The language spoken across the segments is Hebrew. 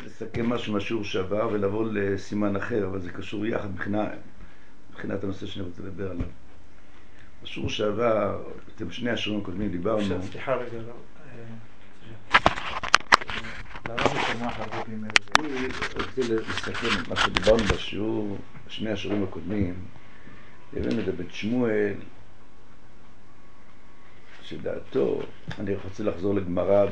לסכם משהו מהשיעור שעבר ולעבור לסימן אחר, אבל זה קשור יחד מבחינת הנושא שאני רוצה לדבר עליו. השיעור שעבר, אתם שני השיעורים הקודמים דיברנו. סליחה רגע, למה זה שמח לעבוד עם זה? אני רוצה לסכם מה שדיברנו בשיעור, שני השיעורים הקודמים. הבאנו את בית שמואל, שדעתו, אני רוצה לחזור לגמרא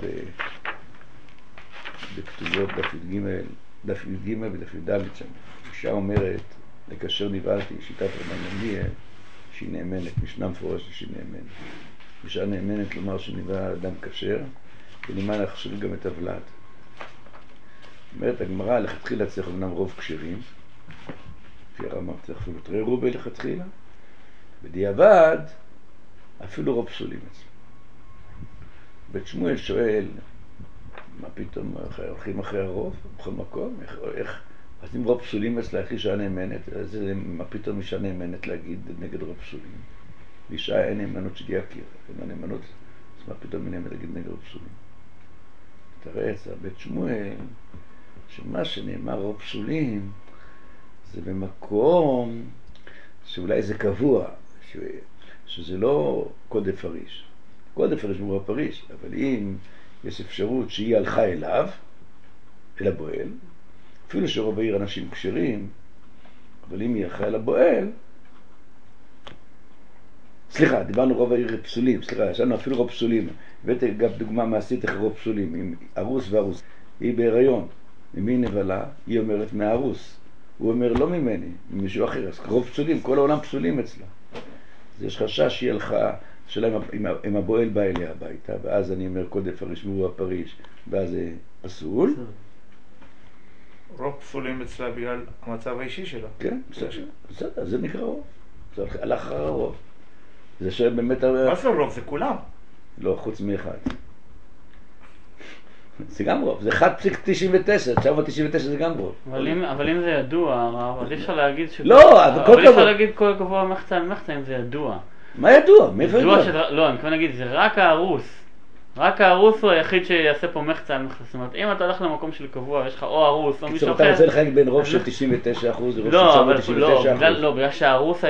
בכתובות דף י"ג ודף י"ד שם. אישה אומרת, לקשר נבהלתי, שיטת רבן גמליאל, שהיא נאמנת, משנה מפורשת שהיא נאמנת. אישה נאמנת לומר שנבהל אדם כשר, ונאמן לחשוב גם את הוולד. אומרת הגמרא, לכתחילה צריך אמנם רוב כשרים, לפי הרמב"ם צריך אפילו תרי רובה לכתחילה, בדיעבד אפילו רוב פסולים אצלו. בית שמואל שואל, מה פתאום הולכים אחרי הרוב בכל מקום? איך? אז אם רוב פסולים אצלה, איך אישה נאמנת? אז מה פתאום אישה נאמנת להגיד נגד רוב פסולים? לאישה אין נאמנות של יקיר, אין נאמנות, אז מה פתאום היא נאמנת להגיד נגד רוב פסולים? תראה את זה, בית שמואל, שמה שנאמר רוב פסולים, זה במקום שאולי זה קבוע, שזה לא קודש פריש. קודש פריש הוא הפריש, אבל אם יש אפשרות שהיא הלכה אליו, אל הבועל, אפילו שרוב העיר אנשים כשרים, אבל אם היא הלכה אל הבועל, סליחה, דיברנו רוב העיר פסולים, סליחה, יש לנו אפילו רוב פסולים, הבאתי גם דוגמה מעשית איך רוב פסולים, עם ארוס וארוס, היא בהיריון, ממי נבלה? היא אומרת מהארוס, הוא אומר לא ממני, ממישהו אחר, אז רוב פסולים, כל העולם פסולים אצלה. אז יש חשש שהיא הלכה, שאלה אם הבועל בא אליה הביתה, ואז אני אומר קודש פריש והוא הפריש, ואז זה פסול. רוב פסולים אצלה בגלל המצב האישי שלה. כן, בסדר, זה נקרא רוב. זה הלך אחר הרוב. זה שבאמת... מה זה רוב? זה כולם. לא, חוץ מאחד. זה גם רוב, זה 1.99, 999 זה גם רוב. אבל אם זה ידוע, אז אי אפשר להגיד לא, אבל כל אי אפשר להגיד כל קבוע מחצה על מחצה אם זה ידוע. מה ידוע? מאיפה ידוע? לא, אני כבר נגיד, זה רק הארוס. רק הארוס הוא היחיד שיעשה פה מחצה על מחצה. זאת אומרת, אם אתה הולך למקום של קבוע, יש לך או ארוס או מישהו אחר... אתה רוצה לחלק בין רוב של 99% לרוב של 999%? לא, בגלל שהארוס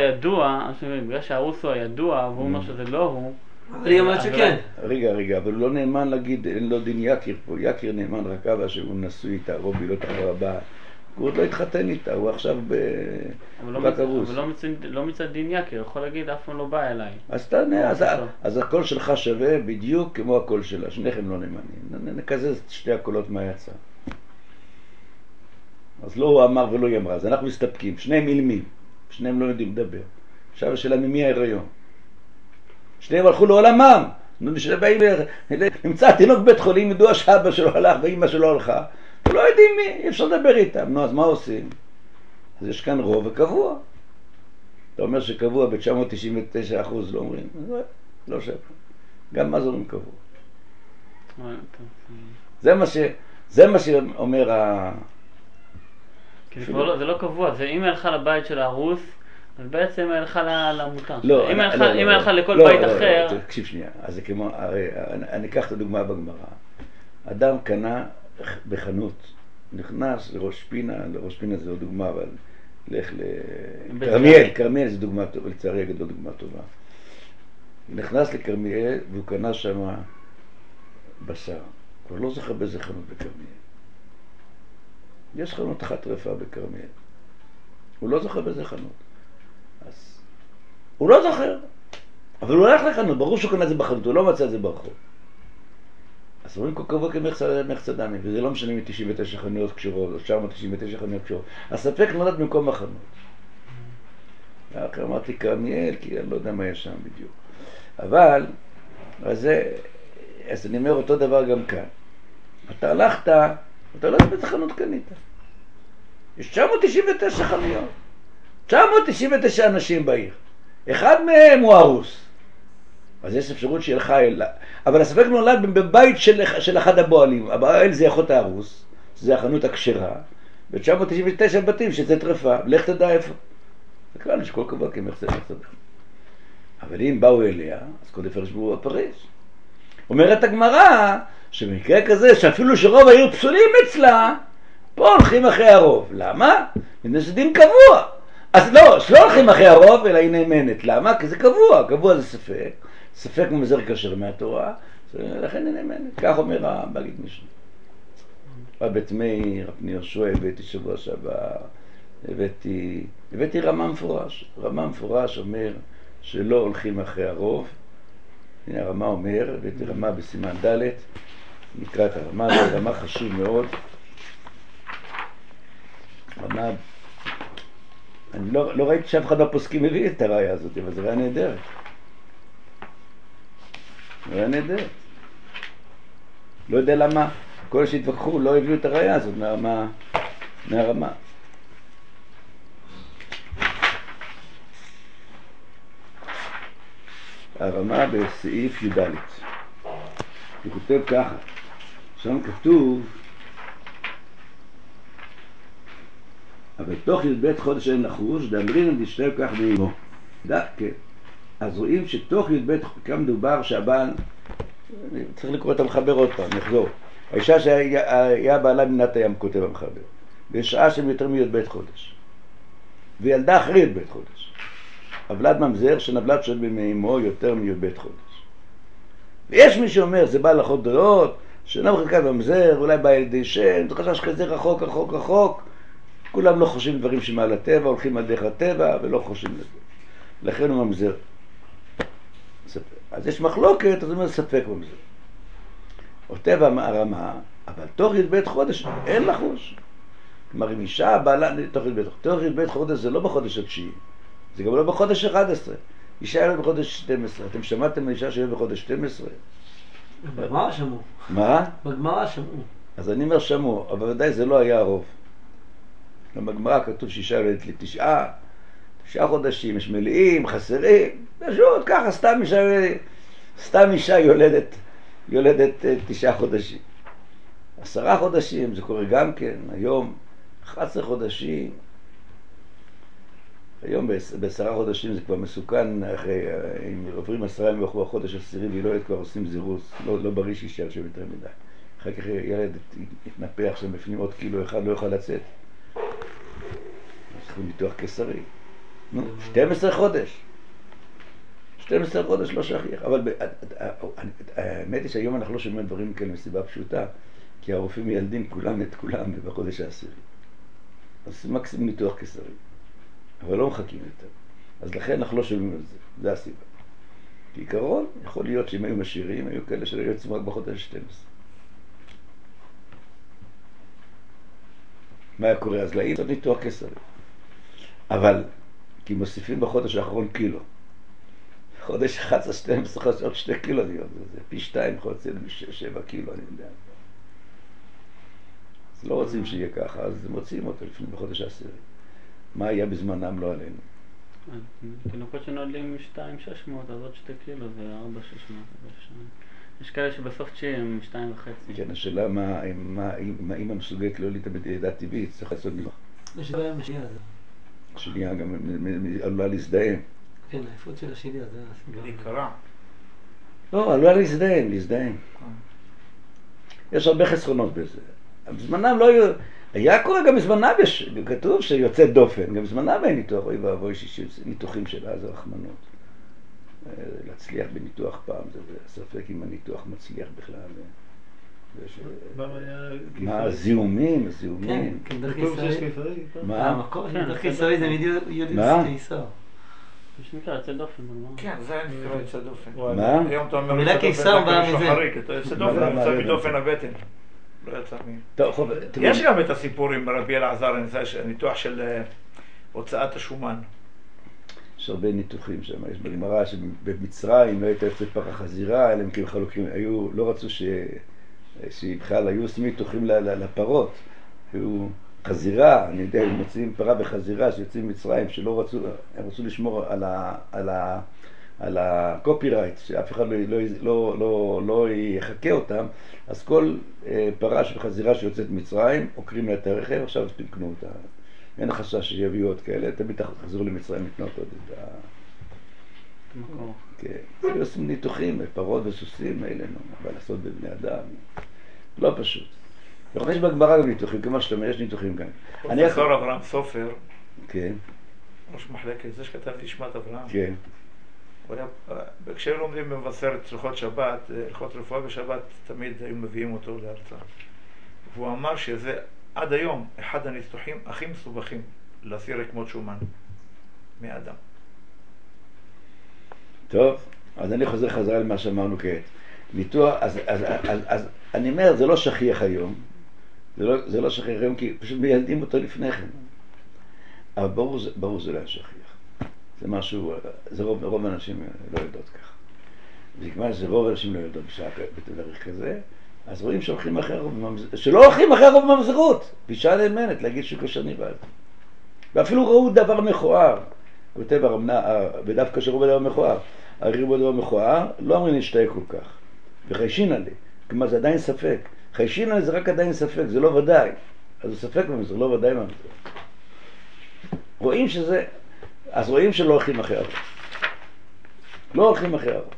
הידוע, והוא אומר שזה לא הוא... אני אומרת שכן. רגע, אבל הוא לא נאמן להגיד, אין לו דין יקיר פה. יקיר נאמן רק אבא שהוא נשוי איתה, רובי לא תחבר הבאה. הוא עוד לא התחתן איתה, הוא עכשיו רק ארוס. אבל לא מצד דין יקיר, יכול להגיד אף פעם לא בא אליי. אז תענה, אז הקול שלך שווה בדיוק כמו הקול שלה, שניכם לא נאמנים. נקזז את שתי הקולות מה יצא. אז לא הוא אמר ולא היא אמרה, אז אנחנו מסתפקים, שניהם אילמים, שניהם לא יודעים לדבר. עכשיו השאלה ממי ההיריון. שניהם הלכו לעולמם, נמצא תינוק בית חולים, ידוע שאבא שלו הלך ואמא שלו הלכה, לא יודעים מי, אי אפשר לדבר איתם. נו, אז מה עושים? אז יש כאן רוב וקבוע. אתה אומר שקבוע ב-999% לא אומרים, לא שווה. גם מה זה אומרים קבוע? זה מה שאומר זה לא קבוע, זה אם הלכה לבית של הארוס, אז בעצם הלכה למותר. לא, אם הלכה לכל בית אחר... תקשיב שנייה, אז זה כמו, אני אקח את הדוגמה בגמרא. אדם קנה בחנות, נכנס לראש פינה זה לא דוגמה, אבל לך לכרמיאל זה דוגמה טובה, לצערי אגד לא דוגמה טובה. נכנס לכרמיאל והוא קנה שם בשר, כבר לא זוכר באיזה חנות בכרמיאל. יש חנות אחת רפה בכרמיאל, הוא לא זוכר באיזה חנות. אז הוא לא זוכר, אבל הוא הלך לחנות, ברור שהוא קנה את זה בחנות, הוא לא מצא את זה ברחוב. אז אומרים כל קבוע כמחצה דמי, וזה לא משנה מ-99 חנויות קשורות, או 999 חנויות קשורות. הספק נולד במקום החנות. ואחר אמרתי כרמיאל, כי אני לא יודע מה יש שם בדיוק. אבל, אז אני אומר אותו דבר גם כאן. אתה הלכת, אתה לא יודע באיזה חנות קנית. יש 999 חנויות. 999 אנשים בעיר. אחד מהם הוא ארוס. אז יש אפשרות שהיא הלכה אלה. אבל הספק נולד בבית של אחד הבועלים. הבועל זה אחות הארוס, שזה החנות הכשרה, ו-999 בתים שזה טרפה. לך תדע איפה. זה כלל יש כל קבוע כמחצה מחצה. אבל אם באו אליה, אז כל דפרש בו הפריש. אומרת הגמרא, שבמקרה כזה, שאפילו שרוב העיר פסולים אצלה, פה הולכים אחרי הרוב. למה? מפני שזה דין קבוע. אז לא הולכים אחרי הרוב, אלא היא נאמנת. למה? כי זה קבוע. קבוע זה ספק. ספק ממזר כשר מהתורה, לכן היא נאמנת. כך אומר הבעלית משנה. בית מאיר, רבי יהושע, הבאתי שבוע שעבר, הבאתי רמה מפורש. רמה מפורש אומר שלא הולכים אחרי הרוב. הנה הרמה אומר, הבאתי רמה בסימן ד', נקרא את הרמה, זה רמה חשוב מאוד. רמה, אני לא ראיתי שאף אחד מהפוסקים הביא את הראיה הזאת, אבל זה ראיה נהדרת. ראיה נהדרת. לא יודע למה כל שהתווכחו לא הביאו את הראיה הזאת מהרמה. הרמה בסעיף י"ד. הוא כותב ככה, שם כתוב אבל תוך י"ב חודש אין לחוש, דאמרינן דשתיו כך באמו. כן. אז רואים שתוך י"ב, כאן מדובר שהבעל, צריך לקרוא את המחבר עוד פעם, נחזור. האישה שהיה בעלה במדינת הים, כותב המחבר, בשעה שהם יותר מי"ב חודש. וילדה אחרי י"ב חודש. הוולד ממזר שנבלת של באמו יותר מי"ב חודש. ויש מי שאומר, זה בא לחות דעות, שאינו מחלקת במזר, אולי בא ילדי שם, זה חשש כזה רחוק. כולם לא חושבים דברים שמעל הטבע, הולכים על דרך הטבע ולא חושבים לזה. לכן הוא ממזר. אז יש מחלוקת, אז הוא אומר ספק ממזר. או טבע הרמה, אבל תוך י"ב חודש אין לחוש. כלומר, אם אישה בעלה תוך י"ב חודש זה לא בחודש התשיעי, זה גם לא בחודש 11. אישה ילד בחודש 12. אתם שמעתם אישה שילד בחודש 12? בגמרא שמעו. מה? בגמרא שמעו. אז אני אומר שמעו, אבל ודאי זה לא היה הרוב. בגמרא כתוב שאישה יולדת ל9 חודשים, יש מלאים, חסרים, פשוט ככה סתם אישה יולדת 9 חודשים. 10 חודשים, זה קורה גם כן, היום 11 חודשים, היום ב10 חודשים זה כבר מסוכן, אם עוברים 10 ימים בחודש עשירי וילדת כבר עושים זירוס, לא בריא שישאר שם יותר מדי. אחר כך ילד יתנפח שם בפנים עוד קילו אחד, לא יוכל לצאת. צריכים ניתוח קיסרי. 12 חודש. 12 חודש לא שכיח. אבל האמת היא שהיום אנחנו לא שומעים דברים כאלה מסיבה פשוטה, כי הרופאים ילדים כולם את כולם בחודש העשירי. אז מקסימום ניתוח קיסרי. אבל לא מחכים יותר. אז לכן אנחנו לא שומעים על זה. זה הסיבה. בעיקרון, יכול להיות שאם היו משאירים, היו כאלה שלא יוצאים רק בחודש 12. מה היה קורה? אז לעשות ניתוח קיסרי. אבל, כי מוסיפים בחודש האחרון קילו. חודש 11-12 חודש עוד 2 קילו להיות. זה פי 2 חודש 7 קילו, אני יודע. אז לא רוצים שיהיה ככה, אז מוציאים אותו לפני בחודש העשירי. מה היה בזמנם לא עלינו? תינוקות שנולדים 2.600, אז עוד 2 קילו זה 4.600. יש כאלה שבסוף תשיעי הם 2.5. כן, השאלה מה אמא מסוגלת לא להתאבד לידה טבעית, צריך לעשות ניתוח. יש בעיה משנייה הזה. שנייה גם עלולה להזדהם. כן, העייפות של השני הזה. היא קרה. לא, עלולה להזדהם. יש הרבה חסרונות בזה. בזמנם לא היו... היה קורה גם בזמנם, כתוב שיוצא דופן, גם בזמנם אין ניתוח, אוי ואבוי ניתוחים של אז הרחמנות. להצליח בניתוח פעם, זה ספק אם הניתוח מצליח בכלל. מה, זיהומים? כן, דרך קיסרי. מה? המקור של דרך קיסרי זה מיליוליס קיסר. יש נקרא יוצא דופן. כן, זה נקרא יוצא דופן. מה? היום אתה אומר המילה קיסר באה מזה. אתה יוצא דופן, יוצא מדופן הבטן. לא יצא מי. יש גם את הסיפור עם רבי אלעזר, ניתוח של הוצאת השומן. יש הרבה ניתוחים שם, יש בגמרא שבמצרים לא הייתה יוצאת פרה חזירה, אלא הם כאילו חלוקים, לא רצו שבכלל היו עושים ניתוחים לפרות, היו חזירה, אני יודע, הם מוצאים פרה וחזירה שיוצאים ממצרים, שלא רצו, הם רצו לשמור על הקופירייט, שאף אחד לא יחכה אותם, אז כל פרה וחזירה שיוצאת ממצרים, עוקרים לה את הרכב, עכשיו תקנו אותה. אין חשש שיביאו עוד כאלה, תמיד תחזרו למצרים לקנות עוד את מקור. כן, זה עושים ניתוחים, פרות וסוסים, אלינו, אבל לעשות בבני אדם, לא פשוט. יש בגמרא גם ניתוחים, כמו שאתה אומר, יש ניתוחים כאן. פרופסור אברהם סופר, כן. ראש מחלקת, זה שכתב נשמת אברהם. כן. כשהם לומדים במבשרת הלכות שבת, הלכות רפואה בשבת, תמיד היו מביאים אותו להרצאה. והוא אמר שזה עד היום אחד הניתוחים הכי מסובכים להסיר רקמות שומן מאדם. טוב, אז אני חוזר חזרה למה שאמרנו כעת. ניתוח, אז אני אומר, זה לא שכיח היום. זה לא שכיח היום, כי פשוט מיילדים אותו לפני כן. אבל ברור זה לא היה שכיח. זה משהו, זה רוב האנשים לא יודעות כך. וכיוון שרוב האנשים לא יודעות בתאריך כזה, אז רואים שהולכים אחרי הרוב בממזרות, שלא הולכים אחרי הרוב בממזרות. ואישה נאמנת להגיד שהוא כשר נבעל. ואפילו ראו דבר מכוער. כותב ודווקא שראו דבר מכוער. הראו דבר מכוער, לא אמרים להשתהה כל כך. וחיישין עלי, כלומר זה עדיין ספק. חיישין עלי זה רק עדיין ספק, זה לא ודאי. אז זה ספק בממזרות, לא ודאי בממזרות. רואים שזה, אז רואים שלא הולכים אחרי הרוב. לא הולכים אחרי הרוב.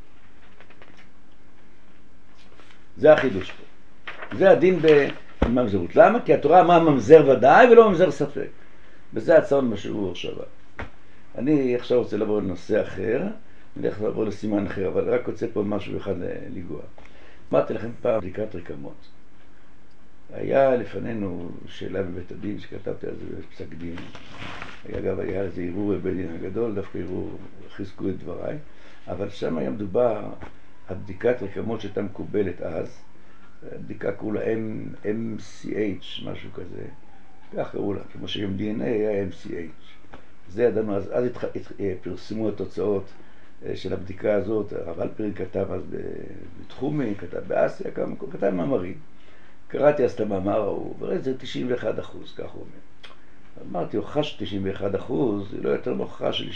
זה החידוש פה. זה הדין בממזרות. למה? כי התורה אמרה ממזר ודאי ולא ממזר ספק. וזה עצרנו בשיעור עכשיו. אני עכשיו רוצה לעבור לנושא אחר, אני הולך לעבור לסימן אחר, אבל רק רוצה פה משהו אחד לגוע. אמרתי לכם פעם בדיקת רקמות. היה לפנינו שאלה בבית הדין שכתבתי על זה בפסק דין. היה איזה ערעור בבית דין הגדול, דווקא ערעור חיזקו את דבריי, אבל שם היה מדובר על בדיקת רקמות שהייתה מקובלת אז. בדיקה קראו לה MCH, משהו כזה. כך קראו לה, כמו שהיום DNA היה MCH. זה ידענו, אז פרסמו התוצאות של הבדיקה הזאת. הרב אלפרין כתב אז בתחומי, כתב באסיה, כתב מאמרים. קראתי אז את המאמר ההוא, וראיתי זה 91%, כך הוא אומר. אמרתי, הוכחה של 91%, זה לא יותר מהוכחה של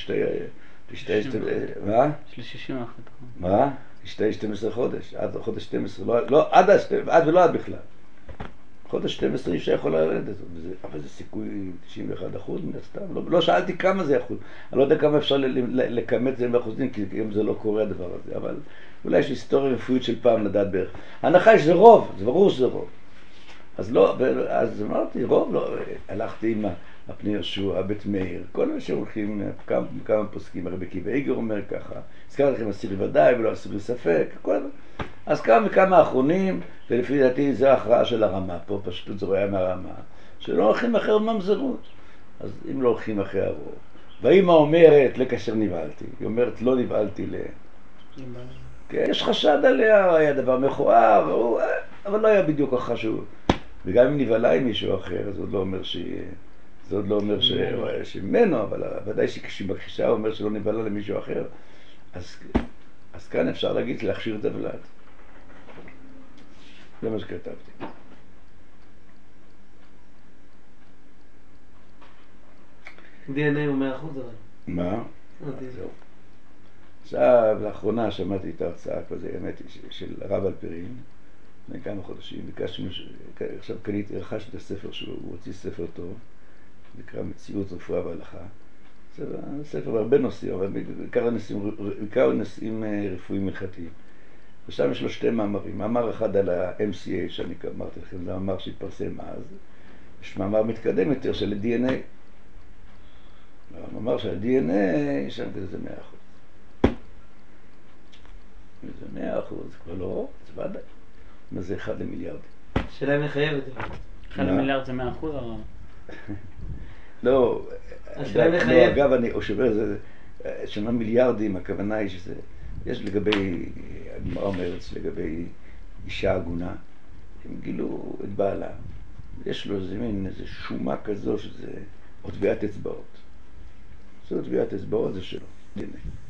מה? של 61%. מה? השתהה 12 חודש, עד חודש 12, לא, עד ולא עד בכלל. חודש 12 אישה יכולה לרדת, אבל זה סיכוי 91% מן הסתם. לא שאלתי כמה זה יכול, אני לא יודע כמה אפשר לכמת זה באחוזים, כי היום זה לא קורה הדבר הזה, אבל אולי יש היסטוריה רפואית של פעם לדעת בערך. ההנחה יש שזה רוב, זה ברור שזה רוב. אז לא, אז אמרתי, רוב לא, הלכתי עם הפני יהושע, בית מאיר, כל מה שהולכים, כמה פוסקים, הרבי עקיבא איגר אומר ככה, הזכרתי לכם אסירי ודאי ולא אסירי ספק, כל הדבר. אז כמה וכמה האחרונים, ולפי דעתי זה ההכרעה של הרמה, פה פשוט זה רואה מהרמה, שלא הולכים אחרי ממזרות. אז אם לא הולכים אחרי הרוב, והאמא אומרת לקשר נבעלתי, היא אומרת לא נבעלתי כן, יש חשד עליה, היה דבר מכוער, אבל לא היה בדיוק החשוב. וגם אם נבעלה עם מישהו אחר, זה עוד לא אומר זה עוד לא אומר שממנו, אבל ודאי שכשהיא מכחישה אומר שלא נבעלה למישהו אחר. אז כאן אפשר להגיד להכשיר את הוולד. זה מה שכתבתי. DNA הוא 100% אבל. מה? זהו. עכשיו, לאחרונה שמעתי את ההרצאה כזה, האמת היא, של הרב אלפרין, לפני כמה חודשים, ביקשתי, עכשיו רכשתי את הספר שהוא הוציא ספר טוב, נקרא מציאות רפואה והלכה. ספר בהרבה נושאים, אבל בעיקר נושאים רפואיים הלכתיים. ושם יש לו שתי מאמרים. מאמר אחד על ה-MCA, שאני אמרתי לכם, זה מאמר שהתפרסם אז. יש מאמר מתקדם יותר של ה-DNA. המאמר של ה-DNA, שם כזה זה 100%. זה 100%, זה כבר לא, זה ודאי. מה זה 1 למיליארד? שאלה אם לחייב את זה. 1 למיליארד זה 100% או? לא, אגב, אני חושב שזה, שמה מיליארדים, הכוונה היא שזה, יש לגבי, הגמרא אומרת, לגבי אישה עגונה, הם גילו את בעלה, יש לו איזה מין, איזה שומה כזו שזה, או טביעת אצבעות. זו טביעת אצבעות זה שלו, הנה.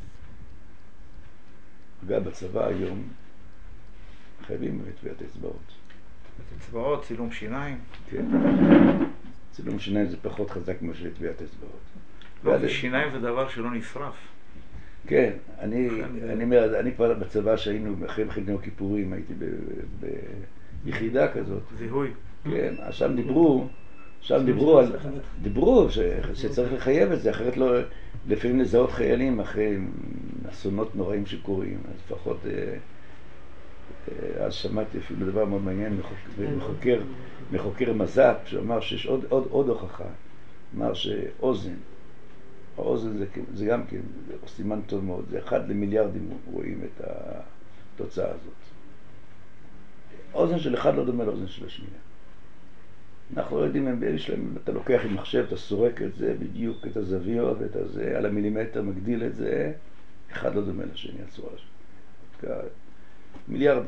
אגב, בצבא היום חייבים טביעת אצבעות. אצבעות, צילום שיניים? כן. צילום שיניים זה פחות חזק מאשר טביעת אצבעות. לא, ושיניים זה דבר שלא נשרף. כן, אני כבר בצבא שהיינו, אחרי מלחמת יום הכיפורים, הייתי ביחידה כזאת. זיהוי. כן, שם דיברו שצריך לחייב את זה, אחרת לא, לפעמים לזהות חיילים אחרי אסונות נוראים שקורים, אז לפחות אז שמעתי אפילו דבר מאוד מעניין, מחוקר מז"פ, שאמר שיש עוד הוכחה, אמר שאוזן, האוזן זה גם כן סימן טוב מאוד, זה 1 למיליארדים רואים את התוצאה הזאת. אוזן של אחד לא דומה לאוזן של השנייה. אנחנו לא יודעים, אתה לוקח עם מחשב, אתה סורק את זה, בדיוק את הזוויות ואת הזה, על המילימטר מגדיל את זה, אחד לא דומה לשני, הצורה שלו. מיליארדים.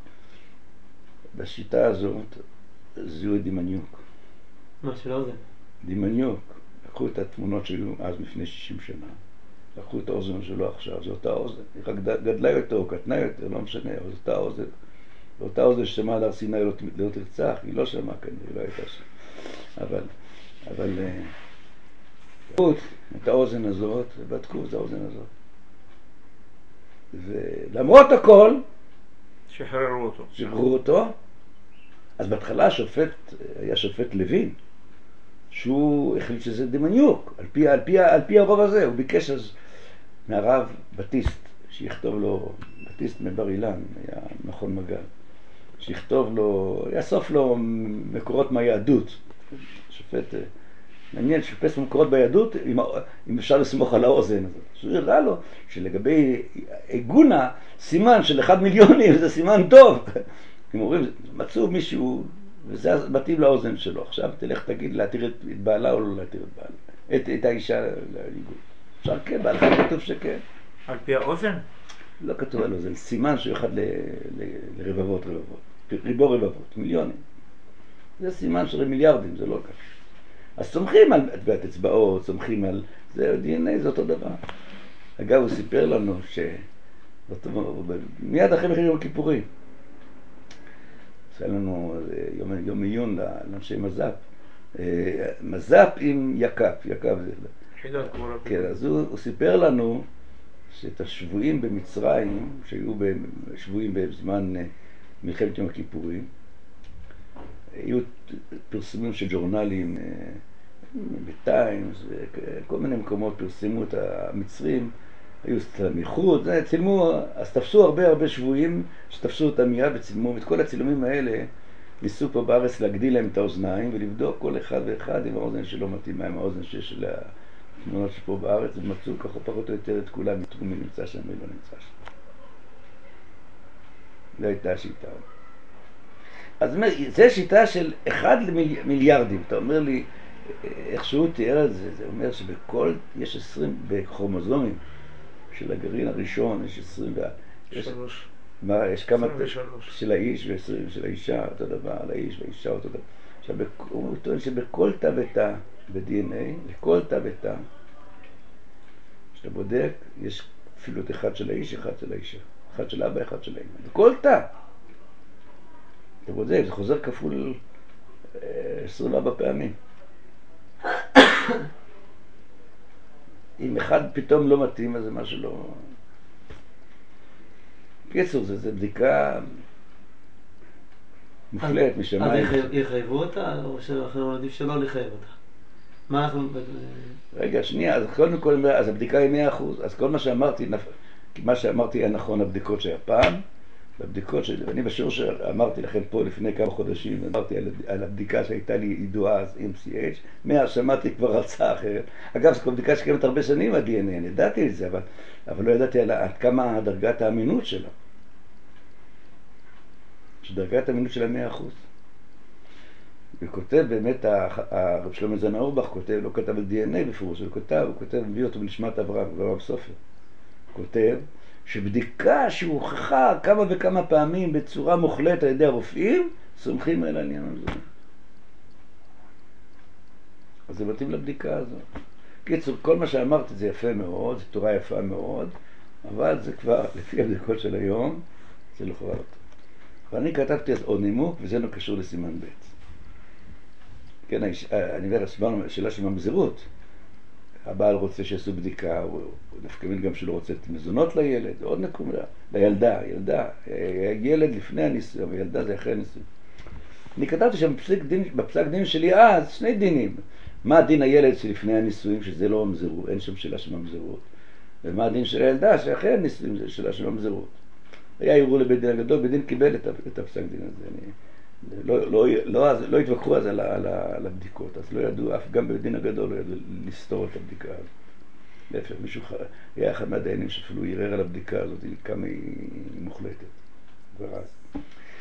בשיטה הזאת זיהו דימניוק. מה של האוזן? דימניוק. לקחו את התמונות שהיו אז לפני 60 שנה. לקחו את האוזן שלו עכשיו, זו אותה אוזן. היא רק גדלה יותר או קטנה יותר, לא משנה, אבל זו אותה אוזן. ואותה אוזן ששמעה על הר סיני לא תרצח, היא לא שמעה כנראה, היא לא הייתה שם. אבל לקחו את האוזן הזאת, ובדקו את האוזן הזאת. ולמרות הכל, שחררו אותו. אז בהתחלה היה שופט לוין, שהוא החליט שזה דימניוק, על פי הרוב הזה. הוא ביקש אז מהרב בטיסט, שיכתוב לו, בטיסט מבר אילן, היה מכון מגל, שיכתוב לו, יאסוף לו מקורות מהיהדות. שופט מעניין, שפס מקורות ביהדות, אם אפשר לסמוך על האוזן הזאת. שהוא הראה לו שלגבי עיגונה, סימן של 1 מיליונים זה סימן טוב. הם אומרים, מצאו מישהו, וזה מתאים לאוזן שלו. עכשיו תלך תגיד להתיר את בעלה או לא להתיר את בעלה. את האישה לעיגון. אפשר כן, בעלך כתוב שכן. על פי האוזן? לא כתוב על האוזן, סימן שהוא אחד לרבבות. ריבו רבבות, מיליונים. זה סימן של מיליארדים, זה לא כך. אז סומכים על טביעת אצבעות, סומכים על... זה DNA, זה אותו דבר. אגב, הוא סיפר לנו מיד אחרי מחיר יום הכיפורים, עשה לנו יום עיון לאנשי מז"פ. מז"פ עם יק"פ, יק"פ זה... יחידת קבורה. כן, אז הוא סיפר לנו שאת השבויים במצרים, שהיו שבויים בזמן מלחמת יום הכיפורים, היו פרסומים של ג'ורנלים בטיימס וכל מיני מקומות פרסמו את המצרים, היו סלמיחות, צילמו, אז תפסו הרבה שבויים שתפסו אותם מיד וצילמו. את כל הצילומים האלה ניסו פה בארץ להגדיל להם את האוזניים ולבדוק כל אחד ואחד עם האוזן שלא מתאימה, עם האוזן שיש לה תמונות שפה בארץ, ומצאו ככה פחות או יותר את כולם, יתרו מי נמצא שם ולא נמצא שם. לא הייתה שיטה. אז זה שיטה של 1 למיליארדים. אתה אומר לי, איך שהוא תיאר את זה, זה אומר שבכל, יש 20 בכרומוזומים של הגרעין הראשון, יש 23. יש כמה 23. של האיש ו20 של האישה, אותו דבר, על האיש והאישה אותו דבר. עכשיו, הוא טוען שבכל תא ותא ב-DNA, לכל תא ותא, כשאתה בודק, יש אפילו את אחד של האיש, אחד של האישה, אחד של אבא, אחד של האמא. בכל תא. אתה בודק, זה חוזר כפול 24 פעמים. אם אחד פתאום לא מתאים, אז זה משהו לא... קיצור, זה בדיקה מופלאת משמיים. אז יחייבו אותה, או שאנחנו עדיף שלא לחייב אותה? מה אנחנו... רגע, שנייה, אז קודם כל, אז הבדיקה היא 100%. אז כל מה שאמרתי היה נכון, הבדיקות שהיה פעם, בבדיקות אני בשיעור שאמרתי לכם פה לפני כמה חודשים, אמרתי על הבדיקה שהייתה לי ידועה אז MCH, מאז שמעתי כבר הרצאה אחרת. אגב, זו בדיקה שקיימת הרבה שנים ה-DNA, אני ידעתי את זה, אבל לא ידעתי עד כמה דרגת האמינות שלה. שדרגת האמינות שלה 100%. וכותב באמת, הרב שלמה זלמן אוירבך כותב, לא כתב על DNA בפירוש, הוא כותב, מביא אותו בנשמת אברהם סופר. כותב, שבדיקה שהוכחה כמה וכמה פעמים בצורה מוחלטת על ידי הרופאים, סומכים על העניין הזה. אז זה מתאים לבדיקה הזאת. קיצור, כל מה שאמרתי זה יפה מאוד, זה תורה יפה מאוד, אבל זה כבר, לפי הבדיקות של היום, זה לא חובה אותו. ואני כתבתי אז עוד נימוק, וזה לא קשור לסימן ב'. כן, אני אומר, שאלה של ממזרות. הבעל רוצה שיעשו בדיקה, הוא דווקא מין גם שלא רוצה את מזונות לילד, זה עוד נקודה, לילדה, ילד לפני הניסוי, וילדה זה אחרי הניסוי. אני כתבתי שם בפסק דין שלי אז, 2 דינים. מה הדין הילד שלפני הניסויים, שזה לא ממזרות, אין שם שאלה של ממזרות. ומה הדין של הילדה שאחרי הניסויים, זה שאלה של ממזרות. היה ערעור לבית דין הגדול, בית דין קיבל את הפסק דין הזה. לא התווכחו אז על הבדיקות, אז לא ידעו, גם בבית דין הגדול לא ידעו לסתור את הבדיקה הזאת. להפך, מישהו היה אחד מהדיינים שאפילו ערער על הבדיקה הזאת, כמה היא מוחלטת כבר אז.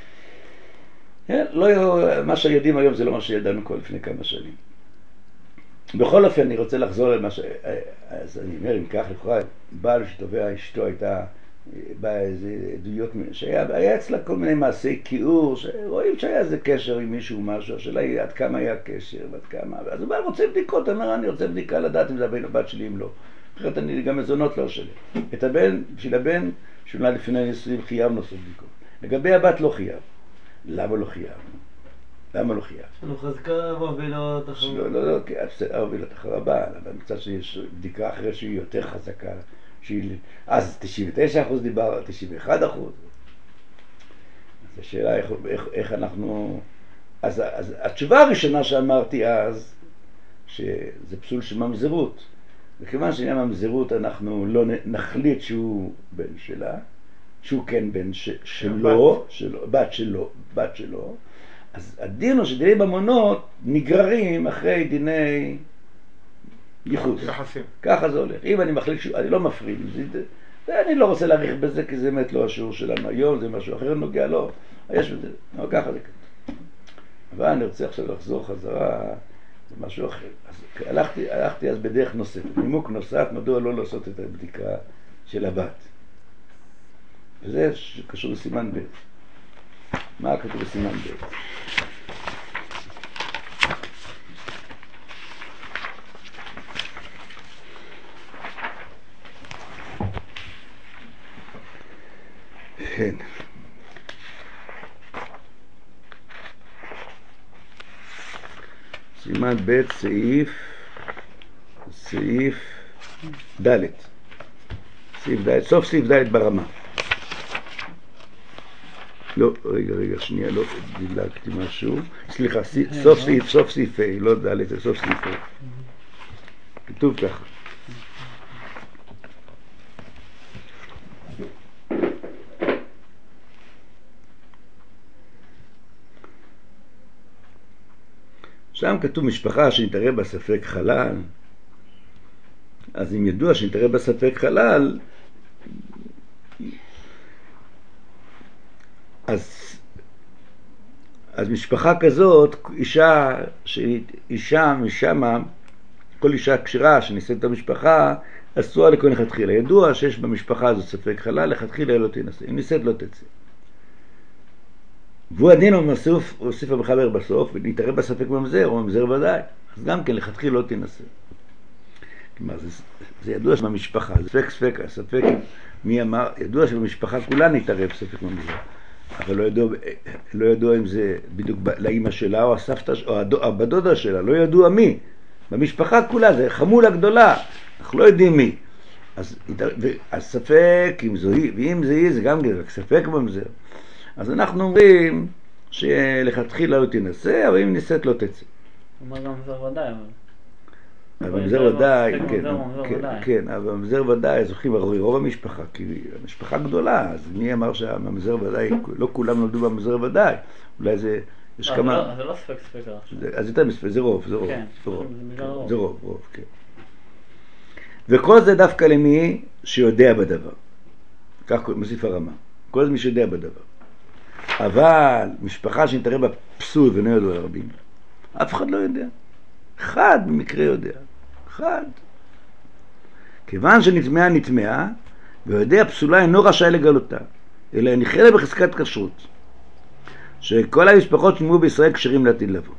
מה שיודעים היום זה לא מה שידענו כל לפני כמה שנים. בכל אופן אני רוצה לחזור למה אז אני אומר, אם כך לכאורה, בעל שתובע אשתו הייתה באה איזה עדויות שהיה אצלה כל מיני מעשי כיעור שרואים שהיה איזה קשר עם מישהו משהו, השאלה היא עד כמה היה קשר ועד כמה, אז הוא בא רוצה בדיקות, אומר אני רוצה בדיקה לדעת אם זה הבן או בת שלי אם לא, אחרת אני גם מזונות לא שלי, את הבן, בשביל הבן שונה לפני נישואים חייב לעשות בדיקות, לגבי הבת לא חייב. למה לא חייב? למה לא חייב? שלנו חזקה והובילה תחרה. לא, הובילה תחרה הבאה, אבל מצד שיש בדיקה אחרת שהיא יותר חזקה, אז 99% דיבר, 91%. אז השאלה איך אנחנו... אז התשובה הראשונה שאמרתי אז, שזה פסול של ממזרות. וכיוון שעניין ממזרות אנחנו לא נחליט שהוא בן שלה, שהוא כן בן שלו, בת שלו, אז הדין הוא שדיני ממונות נגררים אחרי דיני ייחוס. ככה זה הולך. אם אני מחליט אני לא מפריד, אני לא רוצה להאריך בזה כי זה באמת לא השיעור שלנו היום, זה משהו אחר נוגע, לא, יש בזה, לא ככה זה ככה. אבל אני רוצה עכשיו לחזור חזרה למשהו אחר. אז הלכתי אז בדרך נוספת, נימוק נוסף, מדוע לא לעשות את הבדיקה של הבת. וזה קשור לסימן ב'. מה כתוב בסימן ב'? כן. סימן ב' סעיף ד'. סעיף ד', סוף סעיף ד' ברמה. לא, רגע, שנייה, לא דילגתי משהו. סליחה, סוף סעיף A, לא ד', זה סוף סעיף A. כתוב ככה. שם כתוב משפחה שנתערב בספק חלל, אז אם ידוע שנתערב בספק חלל, אז משפחה כזאת, אישה משמה, כל אישה קשירה שנישאת את המשפחה, אסורה לכל לכתחילה. ידוע שיש במשפחה הזאת ספק חלל, לכתחילה לא תנסה, אם נישאת לא תצא. והוא הדין הוסיף המחבר בסוף, ונתערב בספק ממזר, או ממזר ודאי, אז גם כן לכתחילה לא תנסה. כלומר, זה ידוע שבמשפחה, זה ספק, מי אמר, ידוע שבמשפחה כולה נתערב ספק ממזר. אבל לא ידוע אם זה בדיוק לאמא שלה או הסבתא או בדודה שלה, לא ידוע מי. במשפחה כולה זה חמולה גדולה, אנחנו לא יודעים מי. אז ספק אם זו היא, ואם זה היא זה גם גדול, ספק ממזר. אז אנחנו אומרים שלכתחילה לא תנסה, אבל אם ניסית לא תצא. אומר גם ממזר ודאי, אבל ממזר ודאי, כן, אבל ממזר ודאי זוכים רוב המשפחה, כי המשפחה גדולה, אז מי אמר שהממזר ודאי, לא כולם נולדו בממזר ודאי, אולי זה, יש כמה... זה לא ספק אז יותר מספק, זה רוב, זה רוב, כן. וכל זה דווקא למי שיודע בדבר, כך מוסיף הרמה, כל זה מי שיודע בדבר. אבל משפחה שנתערב בפסול ולא ידעו על רבים, אף אחד לא יודע. אחד במקרה יודע. אחד. כיוון שנטמעה, ויודע פסולה אינו רשאי לגלותה, אלא נכלה בחזקת כשרות, שכל המשפחות שנאמרו בישראל כשרים לעתיד לבוא.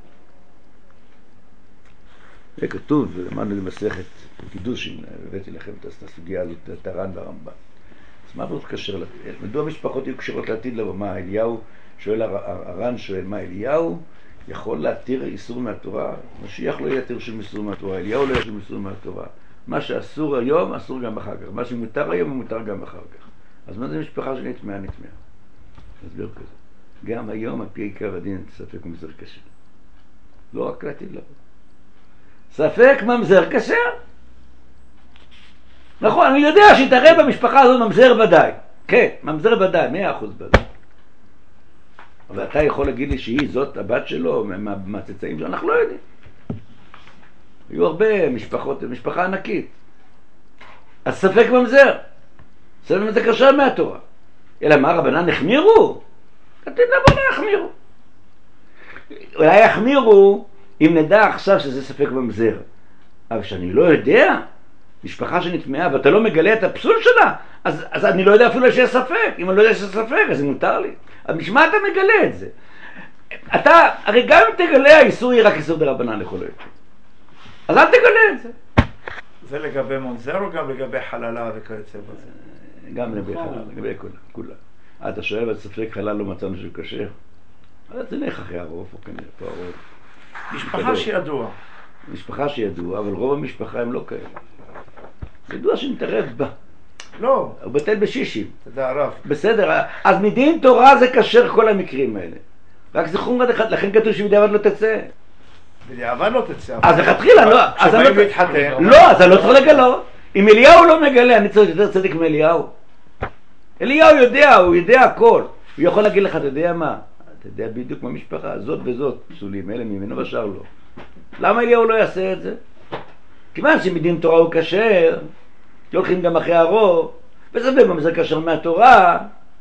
זה כתוב, ולמדנו במסכת קידושין, הבאתי לכם את הסוגיה הזאת, את הר"ן והרמב"ן. אז מה מאוד קשר לעתיד? מדוע המשפחות יהיו כשרות לעתיד לבוא? מה אליהו שואל, הר"ן שואל, מה אליהו יכול להתיר איסור מהתורה? משיח לא יתיר שום איסור מהתורה, אליהו לא יתיר שום איסור מהתורה. מה שאסור היום, אסור גם אחר כך. מה שמותר היום, מותר גם אחר כך. אז מה זה משפחה שנטמעה? הסבר כזה. גם היום, על פי עיקר הדין, ספק ממזר כשר. לא רק לעתיד לבוא. ספק ממזר כשר. נכון, אני יודע שהתערב במשפחה הזאת ממזר ודאי. כן, ממזר ודאי, 100% ודאי. אבל אתה יכול להגיד לי שהיא זאת הבת שלו, מהצאצאים שלו, אנחנו לא יודעים. היו הרבה משפחות, משפחה ענקית. אז ספק ממזר. ספק ממזר קשה מהתורה. אלא מה, רבנן החמירו? כתוב רבנן החמירו. אולי יחמירו אם נדע עכשיו שזה ספק ממזר. אבל שאני לא יודע, משפחה שנטמעה ואתה לא מגלה את הפסול שלה, אז אני לא יודע אפילו שיש ספק. אם אני לא יודע שיש ספק, אז זה מותר לי. אז משמע אתה מגלה את זה. אתה, הרי גם אם תגלה, האיסור יהיה רק איסור דרבנן לכל היותר. אז אל תגלה את זה. זה לגבי מונזר או גם לגבי חללה וכיוצא בזה? גם לגבי כולה. אתה שואל על ספק חלל לא מצאנו שהוא כשר? אז זה נלך אחרי הרוב, או כנראה פה הרוב. משפחה שידוע. משפחה שידוע, אבל רוב המשפחה הם לא כאלה. ידוע שנתערב בה. לא. הוא בטל בשישים. תדע הרב. בסדר, אז מדין תורה זה כשר כל המקרים האלה. רק זכרו עד אחד, לכן כתוב שבדיעבד לא תצא. בדיעבד לא תצא. אז לכתחילה, לא. כשבאים להתחתן. לא, אז אני לא צריך לגלות. אם אליהו לא מגלה, אני צריך יותר צדיק מאליהו. אליהו יודע, הוא יודע הכל. הוא יכול להגיד לך, אתה יודע מה? אתה יודע בדיוק מהמשפחה, זאת וזאת פסולים, אלה ממנו ושאר לא. למה אליהו לא יעשה את זה? כיוון שמדין תורה הוא כשר, הולכים גם אחרי הרוב, וזה בממזר כשר מהתורה,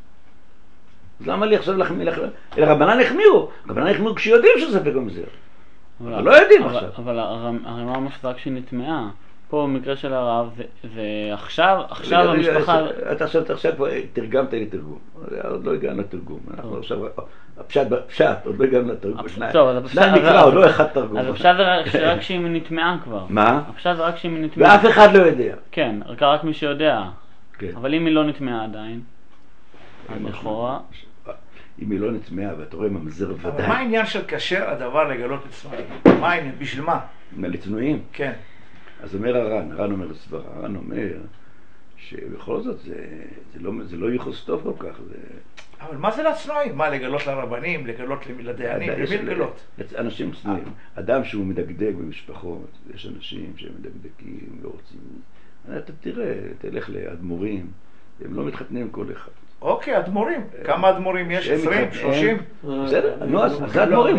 אז למה לי עכשיו להחמיר? אלא רבנן החמירו. רבנן החמירו כשיודעים שזה ספק ממזר. אבל לא יודעים עכשיו. אבל הרי מה המשפחה כשהיא נטמעה? פה במקרה של הרב, ועכשיו המשפחה... אתה עכשיו כבר תרגמת לי תרגום. עוד לא הגענו לתרגום. אנחנו עכשיו... הפשט, עוד לא הגענו לתרגום. שניים נקרא, עוד לא אחד תרגום. אז הפשט זה רק כשהיא נטמעה כבר. מה? הפשט זה רק כשהיא נטמעה. ואף אחד לא יודע. כן, רק מי שיודע. כן. אבל אם היא לא נטמעה עדיין, אז לכאורה... אם היא לא נטמעה, ואתה רואה ממזר ודאי. אבל מה העניין של כשר הדבר לגלות לצנועים? מה העניין? בשביל מה? לצנועים? כן. אז אומר הר"ן אומר לסברה, הר"ן אומר שבכל זאת זה לא ייחוס טוב כל כך. אבל מה זה לצנועים? מה, לגלות לרבנים, לגלות לדיינים? למי לגלות? אנשים צנועים. אדם שהוא מדקדק במשפחות, יש אנשים שהם מדקדקים ורוצים... אתה תראה, תלך לאדמו"רים, הם לא מתחתנים כל אחד. אוקיי, אדמו"רים. כמה אדמו"רים יש? 20? 30? בסדר, נו, אז זה אדמו"רים.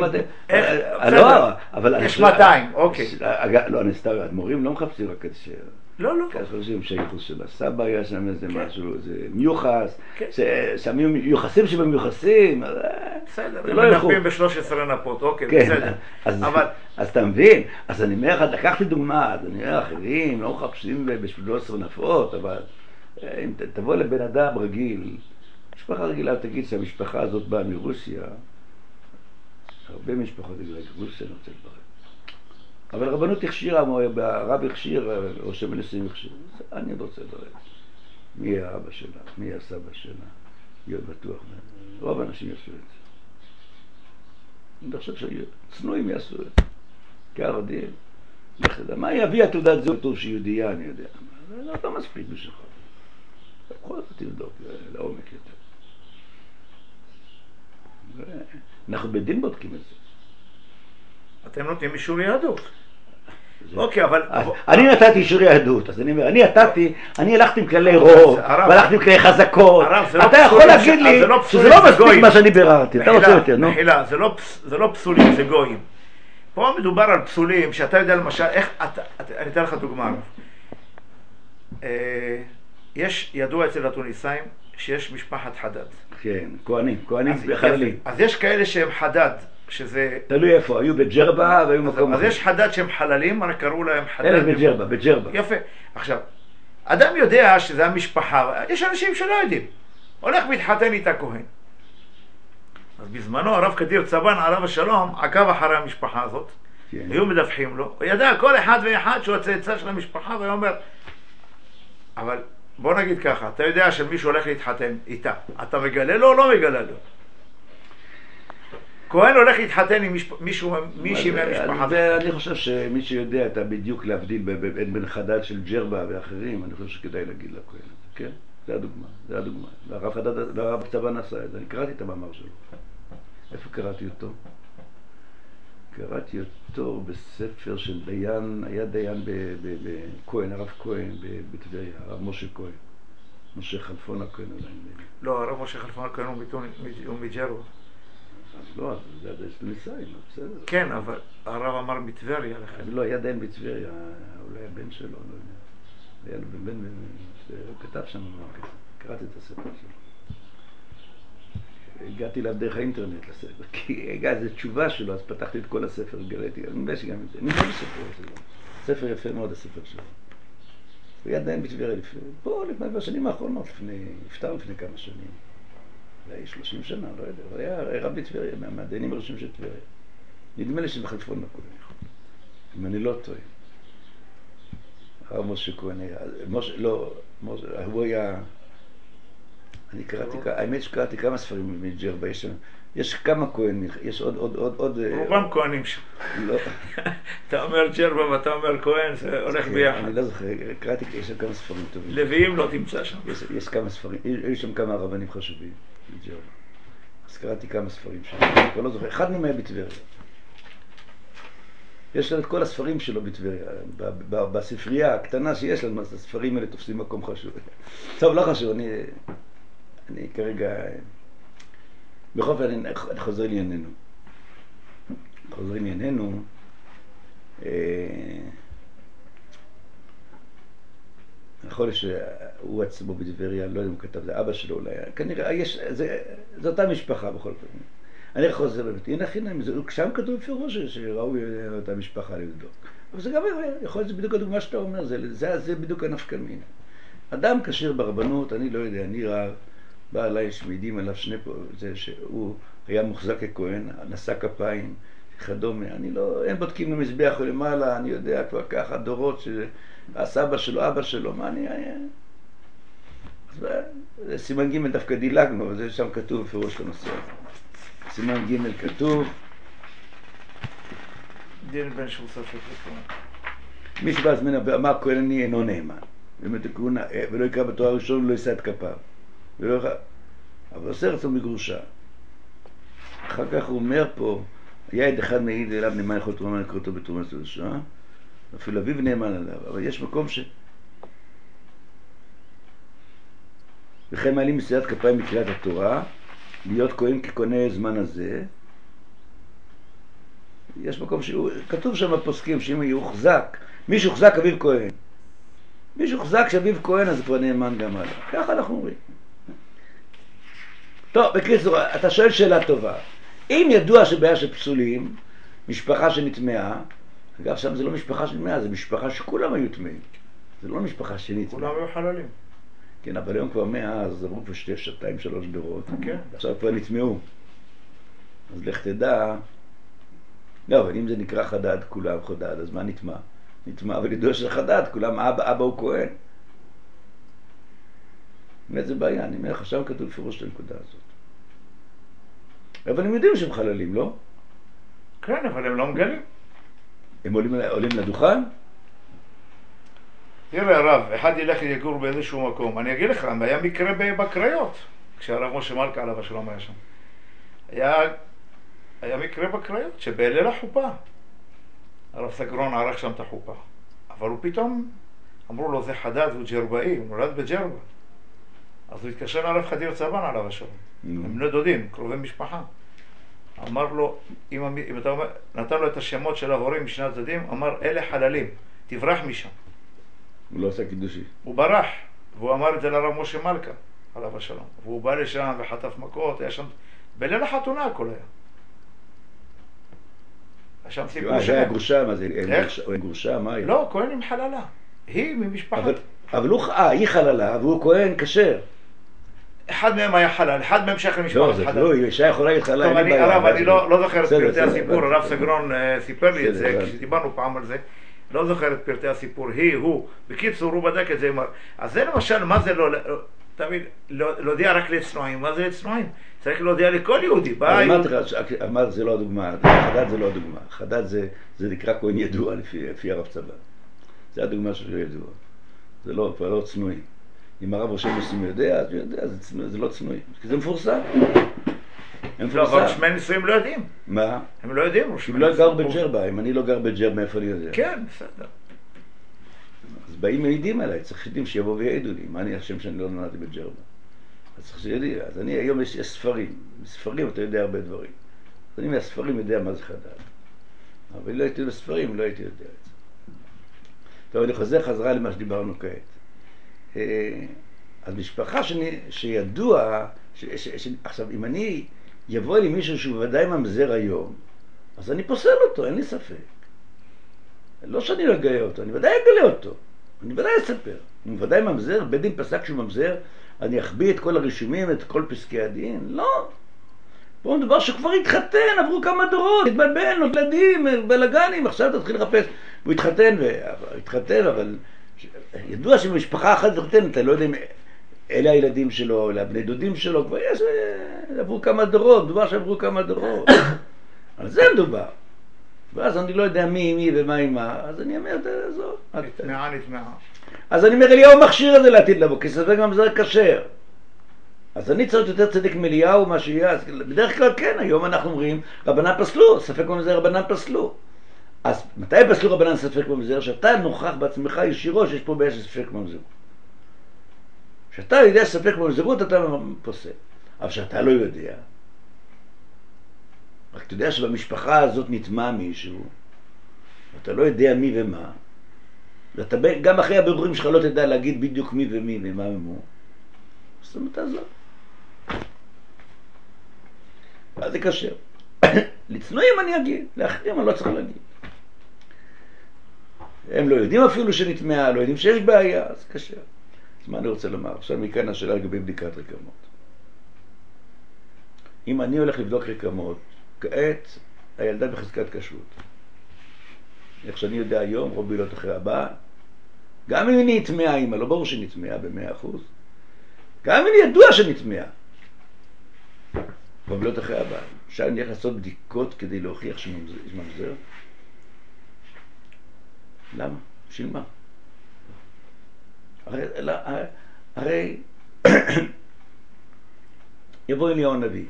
יש 200, אוקיי. לא, אני סתם, אדמו"רים לא מחפשים רק את ש... לא, לא. כי אז חושבים שהייחוס של הסבא היה שם איזה משהו, זה מיוחס, שם מיוחסים שבמיוחסים, בסדר, הם מנפים ב-13 נפות, אוקיי, בסדר. אז אתה מבין, אז אני אומר לך, לקחתי דוגמה, אז אני אומר, אחרים לא מחפשים ב-13 נפות, אבל אם תבוא לבן אדם רגיל, משפחה רגילה, תגיד שהמשפחה הזאת באה מרוסיה, הרבה משפחות יגידו, רוסיה אני רוצה לברך. אבל הרבנות הכשירה, הרב הכשיר, ראש המנסים הכשיר. אני רוצה לברך. מי יהיה האבא שלה? מי יהיה הסבא שלה? להיות בטוח. רוב האנשים יעשו את זה. אני חושב שצנועים יעשו את זה. כערדים. מה יביא התעודת זהות שיהודייה, אני יודע. זה לא מספיק בשבילך. בכל זאת תבדוק לעומק יותר. אנחנו בדין בודקים את זה. אתם נותנים אישור יהדות. אוקיי, אבל... אני נתתי אישור יהדות, אז אני אומר, אני הלכתי עם כללי רוב, והלכתי עם כללי חזקות. אתה יכול להגיד לי שזה לא מספיק מה שאני ביררתי, אתה רוצה יותר, נו? מחילה, זה לא פסולים, זה גויים. פה מדובר על פסולים, שאתה יודע למשל, אני אתן לך דוגמה. יש ידוע אצל התוניסאים שיש משפחת חדד. כן, כהנים בחיילים. אז יש כאלה שהם חדד, שזה... תלוי איפה, היו בג'רבה והיו מקום אחר. אז יש חדד שהם חללים, רק קראו להם חדד. אלה בג'רבה. יפה. עכשיו, אדם יודע שזה המשפחה, יש אנשים שלא יודעים. הולך להתחתן איתה כהן. אז בזמנו הרב קדיר צבן עליו השלום עקב אחרי המשפחה הזאת. היו מדווחים לו. הוא ידע כל אחד ואחד שהוא הצאצא של המשפחה, והוא אומר, אבל בוא נגיד ככה, אתה יודע שמישהו הולך להתחתן איתה, אתה מגלה לו או לא מגלה לו? כהן הולך להתחתן עם מישהי מהמשפחה. אני חושב שמי שיודע אתה בדיוק להבדיל בין חדד של ג'רבה ואחרים, אני חושב שכדאי להגיד לכהן. כן? זה הדוגמה. והרב צבן עשה את זה. אני קראתי את המאמר שלו. איפה קראתי אותו? קראתי אותו בספר של דיין, היה דיין בכהן, הרב כהן בטבריה, הרב משה כהן. משה חלפון הכהן עדיין. לא, הרב משה חלפון הכהן הוא מג'רבה. לא, זה עדיין סליסאי, בסדר. כן, אבל הרב אמר מטבריה לכם. לא, היה עדיין בטבריה, אולי הבן שלו, לא יודע. היה לו בן, הוא כתב שם, קראתי את הספר שלו. הגעתי אליו דרך האינטרנט לספר, כי הגעתי, זו תשובה שלו, אז פתחתי את כל הספר, גליתי, אני מבין שגם את זה, אני לא בספר שלו. ספר יפה מאוד, הספר שלו. הוא היה עדיין בטבריה פה לפני בשנים האחרונות, נפטר לפני כמה שנים. זה היה 30 שנה, לא יודע, הוא היה רב בטבריה, מהדיינים הראשונים של טבריה. נדמה לי שבחלפון הקודם, אם אני לא טועה. הרב משה כהן היה, הוא היה, אני קראתי, האמת שקראתי כמה ספרים מג'רבה, יש כמה כהנים, יש עוד... רובם כהנים שם. לא. אתה אומר ג'רבה ואתה אומר כהן, זה הולך ביחד. אני לא זוכר, קראתי, יש שם כמה ספרים טובים. לוויים לא תמצא שם. יש כמה ספרים, יש שם כמה רבנים חשובים מג'רבה. אז קראתי כמה ספרים שם, אני כבר לא זוכר, אחד מהם היה בטבריה. יש לנו את כל הספרים שלו בטבריה, בספרייה הקטנה שיש לנו, אז הספרים האלה תופסים מקום חשוב. טוב, לא חשוב, אני כרגע... בכל אופן, אני חוזר לענייננו. יכול להיות שהוא עצמו בטבריה, לא יודע אם הוא כתב, זה אבא שלו אולי, כנראה, זו אותה משפחה בכל פעם. אני חוזר לבית, הנה חינם, שם כתוב בפירוש שראוי אותה משפחה לבדוק. אבל זה גם יכול להיות, זה בדיוק הדוגמה שאתה אומר, זה בדיוק הנפקא מינה. אדם כשיר ברבנות, אני לא יודע, אני רב, בא עליי שמעידים עליו שני פה, זה שהוא היה מוחזק ככהן, נשא כפיים, כדומה, אני לא, הם בודקים למזבח או למעלה, אני יודע כבר ככה, דורות שהסבא שלו, אבא שלו, מה אני היה? זה סימן ג' דווקא דילגנו, אבל זה שם כתוב בפירוש לנושא הזה. סימן ג' כתוב דין בן שהוא ספק לכהן. מי שבא זמן ואמר כהן אני אינו נאמן, ולא יקרא בתואר הראשון ולא יישא את כפיו. אבל עושה רצון בגרושה. אחר כך הוא אומר פה, היה עד אחד מעיד אליו נאמן יכול תרומה לקרותו בתרומה סדושה, אפילו אביו נאמן עליו, אבל יש מקום וכן מעלים מסירת כפיים בקריאת התורה, להיות כהן ככהני זמן הזה. יש מקום כתוב שם בפוסקים שאם יוחזק, מי שהוחזק אביו כהן. מי שהוחזק שאביו כהן אז כבר נאמן גם עליו. ככה אנחנו אומרים. טוב, בקיצור, אתה שואל שאלה טובה. אם ידוע שבעיה של פסולים, משפחה שנטמעה, אגב, שם זה לא משפחה שנטמעה, זה משפחה שכולם היו טמאים. זה לא משפחה שנטמעה. כולם היו חללים. כן, אבל היום כבר מאז עברו פה 2-3 דורות. כן. עכשיו כבר נטמעו. אז לך תדע, לא, אבל אם זה נקרא חדד, כולם חדד, אז מה נטמע? נטמע, אבל ידוע שזה חדד, כולם אבא הוא כהן. באמת זה בעיה, אני אומר לך, שם כתוב בפירוש את הנקודה הזאת. אבל הם יודעים שהם חללים, לא? כן, אבל הם לא מגלים. הם עולים לדוכן? תראה הרב, אחד ילך לגור באיזשהו מקום, אני אגיד לך, היה מקרה בקריות, כשהרב משה מלכה עליו השלום היה שם. היה מקרה בקריות, שבליל החופה, הרב סגרון ערך שם את החופה. אבל הוא פתאום, אמרו לו, זה חדד, הוא ג'רבאי, הוא נולד בג'רבה. אז הוא התקשר עליו חדיר צבן עליו השלום. הם בני דודים, קרובי משפחה. אמר לו, אם אתה אומר, נתן לו את השמות של ההורים משני הצדדים, אמר, אלה חללים, תברח משם. הוא לא עושה קידושי. הוא ברח, והוא אמר את זה לרב משה מלכה, עליו השלום. והוא בא לשם וחטף מכות, היה שם, בליל החתונה הכל היה. היה שם סיפור שלם. היה גרושה, מה זה? הוא גרושה, מה היה? לא, כהן עם חללה. היא ממשפחת. אבל היא חללה, והוא כהן כשר. אחד מהם היה חלל, אחד מהם שייך למשפחת חלל. לא, אישה יכולה להיות חלל. טוב, הרב, אני לא זוכר את פרטי הסיפור, הרב סגרון סיפר לי את זה, כשדיברנו פעם על זה. לא זוכר את פרטי הסיפור, הוא, בקיצור, הוא בדק את זה, אז זה למשל, מה זה לא, תמיד, להודיע רק לצנועים, מה זה לצנועים? צריך להודיע לכל יהודי, אמרת, זה לא הדוגמה, חדד זה לא הדוגמה, חדד זה נקרא כהן ידוע לפי הרב צבא, זה הדוגמה שלו ידוע, זה לא, כבר לא צנועים, אם הרב ראשי נושאים יודע, אז הוא יודע, זה לא צנועים, כי זה מפורסם. לא, אבל שמי נישואים לא יודעים. מה? הם לא יודעים. אם לא גר בג'רבה, אם אני לא גר בג'רבה, איפה אני יודע? כן, בסדר. באים מעידים עליי, צריך שידים שיבואו ויעידו לי, מה אני אשם שאני לא נולדתי בג'רבה? אז צריך שידעי, אז אני היום יש ספרים, מספרים אתה יודע הרבה דברים. אז אני מהספרים יודע מה זה חדל. אבל לא הייתי בספרים, לא הייתי יודע את זה. טוב, אני חוזר חזרה למה שדיברנו כעת. אז משפחה שידוע, עכשיו אם אני יבוא לי מישהו שהוא ודאי ממזר היום, אז אני פוסל אותו, אין לי ספק. לא שאני לא אגלה אותו, אני ודאי אגלה אותו. אני ודאי אספר. הוא ודאי ממזר, בית דין פסק שהוא ממזר, אני אחביא את כל הרישומים, את כל פסקי הדין? לא. פה מדובר שכבר התחתן, עברו כמה דורות, התבלבל, נולדים, בלגנים, עכשיו תתחיל לחפש. הוא התחתן, אבל ידוע שבמשפחה אחת התחתן, אתה לא יודע אם אלה הילדים שלו, אלה הבני דודים שלו, כבר יש, עברו כמה דורות, מדובר שעברו כמה דורות. על זה מדובר. ואז אני לא יודע מי ומה עם מה, אז אני אומר, זו. נתמעה. אז אני אומר, אליהו מכשיר את זה לעתיד לבוא, כי ספק ממזר כשר. אז אני צריך יותר צדק מאליהו מה שיהיה, בדרך כלל כן, היום אנחנו אומרים, רבנן פסלו, ספק ממזר רבנן פסלו. אז מתי פסלו רבנן ספק ממזר? שאתה נוכח בעצמך ישירו שיש פה בעיה של ספק ממזרות. שאתה יודע ספק ממזרות אתה פוסל, אבל שאתה לא יודע, רק אתה יודע שבמשפחה הזאת נטמע מישהו, ואתה לא יודע מי ומה, ואתה גם אחרי הבירורים שלך לא תדע להגיד בדיוק מי ומי ומה ומו, זאת אומרת אז לא. אז זה קשר. לצנועים אני אגיד, לאחרים אני לא צריך להגיד. הם לא יודעים אפילו שנטמעה, לא יודעים שיש בעיה, אז קשר. אז מה אני רוצה לומר? עכשיו מכאן השאלה לגבי בדיקת רקמות. אם אני הולך לבדוק רקמות, כעת הילדה בחזקת כשרות. איך שאני יודע היום, רובי לא תחרי הבאה, גם אם היא נטמעה, אמא, לא ברור שנטמעה ב100%, גם אם היא ידוע שנטמעה, רובי לא תחרי הבאה. עכשיו אני הולך לעשות בדיקות כדי להוכיח שממזר. למה? בשביל מה? הרי יבוא אליהו הנביא,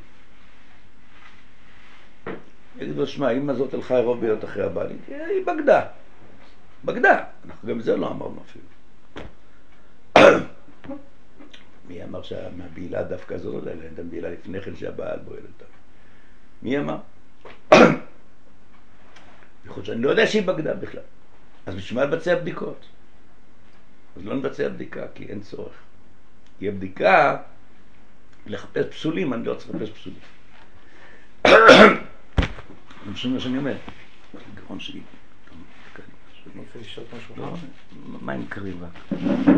יגיד לו, שמע, אמא זאת הלכה רוב ביות אחרי הבעלים, היא בגדה. אנחנו גם זה לא אמרנו אפילו. מי אמר מהבעילה דווקא הזאת, אלא את הבעילה לפני כן שהבעל בועל אותה? מי אמר? יכול שאני לא יודע שהיא בגדה בכלל. אז בשביל מה לבצע בדיקות? אז לא נבצע בדיקה, כי אין צורך. כי הבדיקה, לחפש פסולים, אני לא צריך לחפש פסולים. אני חושב מה שאני אומר. גרון שלי. אני רוצה לשאול משהו. לא, מים קרים רק.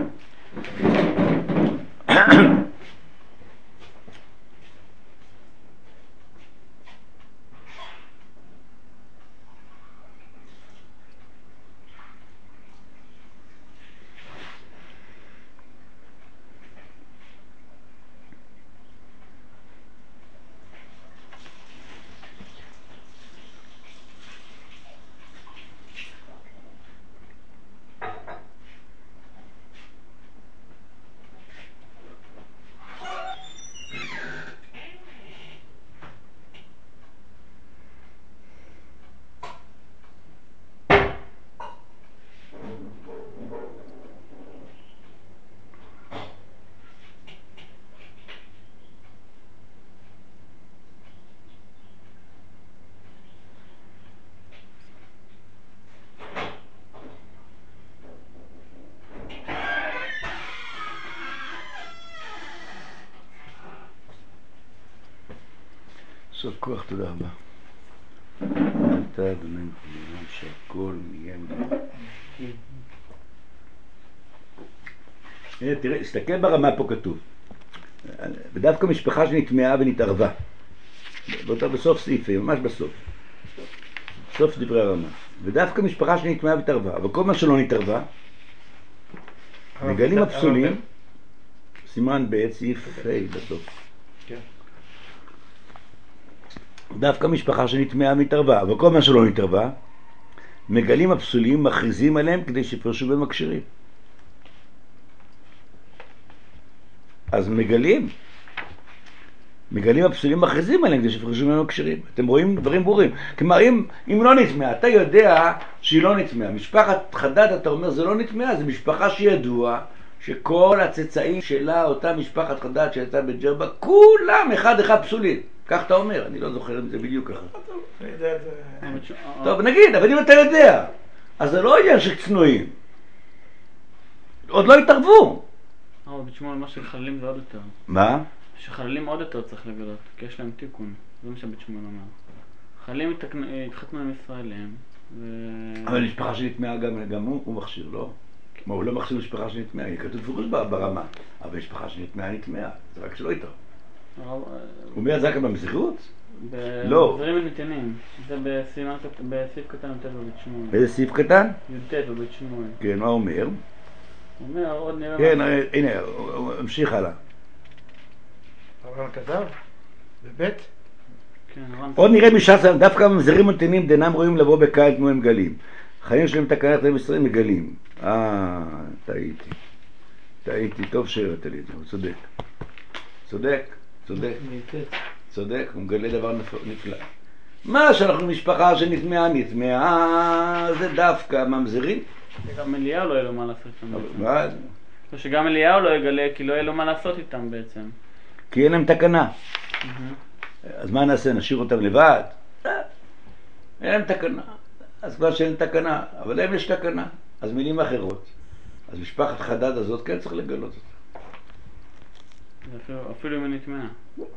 סוף כוח, תודה רבה. אתה אדוני כמובן שהכל נהיה מדבר. הנה תראה, הסתכל ברמה פה כתוב. ודווקא משפחה שנטמעה ונתערבה. באותה בסוף סעיפים, ממש בסוף. סוף דברי הרמה. ודווקא משפחה שנטמעה ותערבה. אבל כל מה שלא נתערבה, מגלים הפסולים, סימן ב' סעיף ה' בסוף. כן. דווקא משפחה שנטמעה מתערבה, אבל כל מה שלא נתערבה, מגלים הפסולים, מכריזים עליהם כדי שיפרשו במקשרים. אז מגלים. מגלים הפסולים מכריזים עליהם כדי שיפרשו ממנו כשרים. אתם רואים דברים ברורים. כלומר, אם לא נטמעה, אתה יודע שהיא לא נטמעה. משפחת חדד, אתה אומר, זה לא נטמעה, זה משפחה שידוע שכל הצאצאים שלה, אותה משפחת חדד שהייתה בג'רבה, כולם אחד אחד פסולים. כך אתה אומר, אני לא זוכר אם זה בדיוק ככה. טוב, נגיד, אבל אם אתה יודע, אז זה לא עניין של צנועים. עוד לא התערבו. אבל בתשמעון מה שחללים זה עוד יותר. מה? שחללים עוד יותר צריך לגלות, כי יש להם תיקון. זה מה שבתשמעון אומר. חללים התחתנו עם ישראלים. אבל משפחה שנטמעה גם הוא מכשיר, לא? כמו הוא לא מכשיר משפחה שנטמעה, היא כתוב פירוש ברמה. אבל משפחה שנטמעה נטמעה, זה רק שלא איתו. הוא אומר זה רק במזכירות? לא. בדברים הנתנים. זה בסעיף קטן יותר בבית שמואל. איזה סעיף קטן? י"ט בבית שמואל. כן, מה הוא אומר? הוא אומר עוד נראה... כן, הנה, הוא המשיך הלאה. הר"ן כתב? בבית? כן, הר"ן. עוד נראה מש"ס, דווקא במזרים הנתינים דינם רואים לבוא בקיץ כמו הם גלים. חיים שלהם תקנת עם ישראל מגלים. טעיתי, טוב שהראית לי את זה, הוא צודק, הוא מגלה דבר נפלא. מה שאנחנו משפחה שנטמעה, זה דווקא ממזרים. גם אליהו לא יהיה לו מה לעשות איתם בעצם. מה? שגם אליהו לא יגלה, כי לא יהיה לו מה לעשות איתם בעצם. כי אין להם תקנה. אז מה נעשה? נשאיר אותם לבד? אין להם תקנה. אז כבר שאין תקנה, אבל להם יש תקנה. אז מילים אחרות. אז משפחת חדד הזאת כן צריך לגלות אותה. אפילו אם היא נטמעה.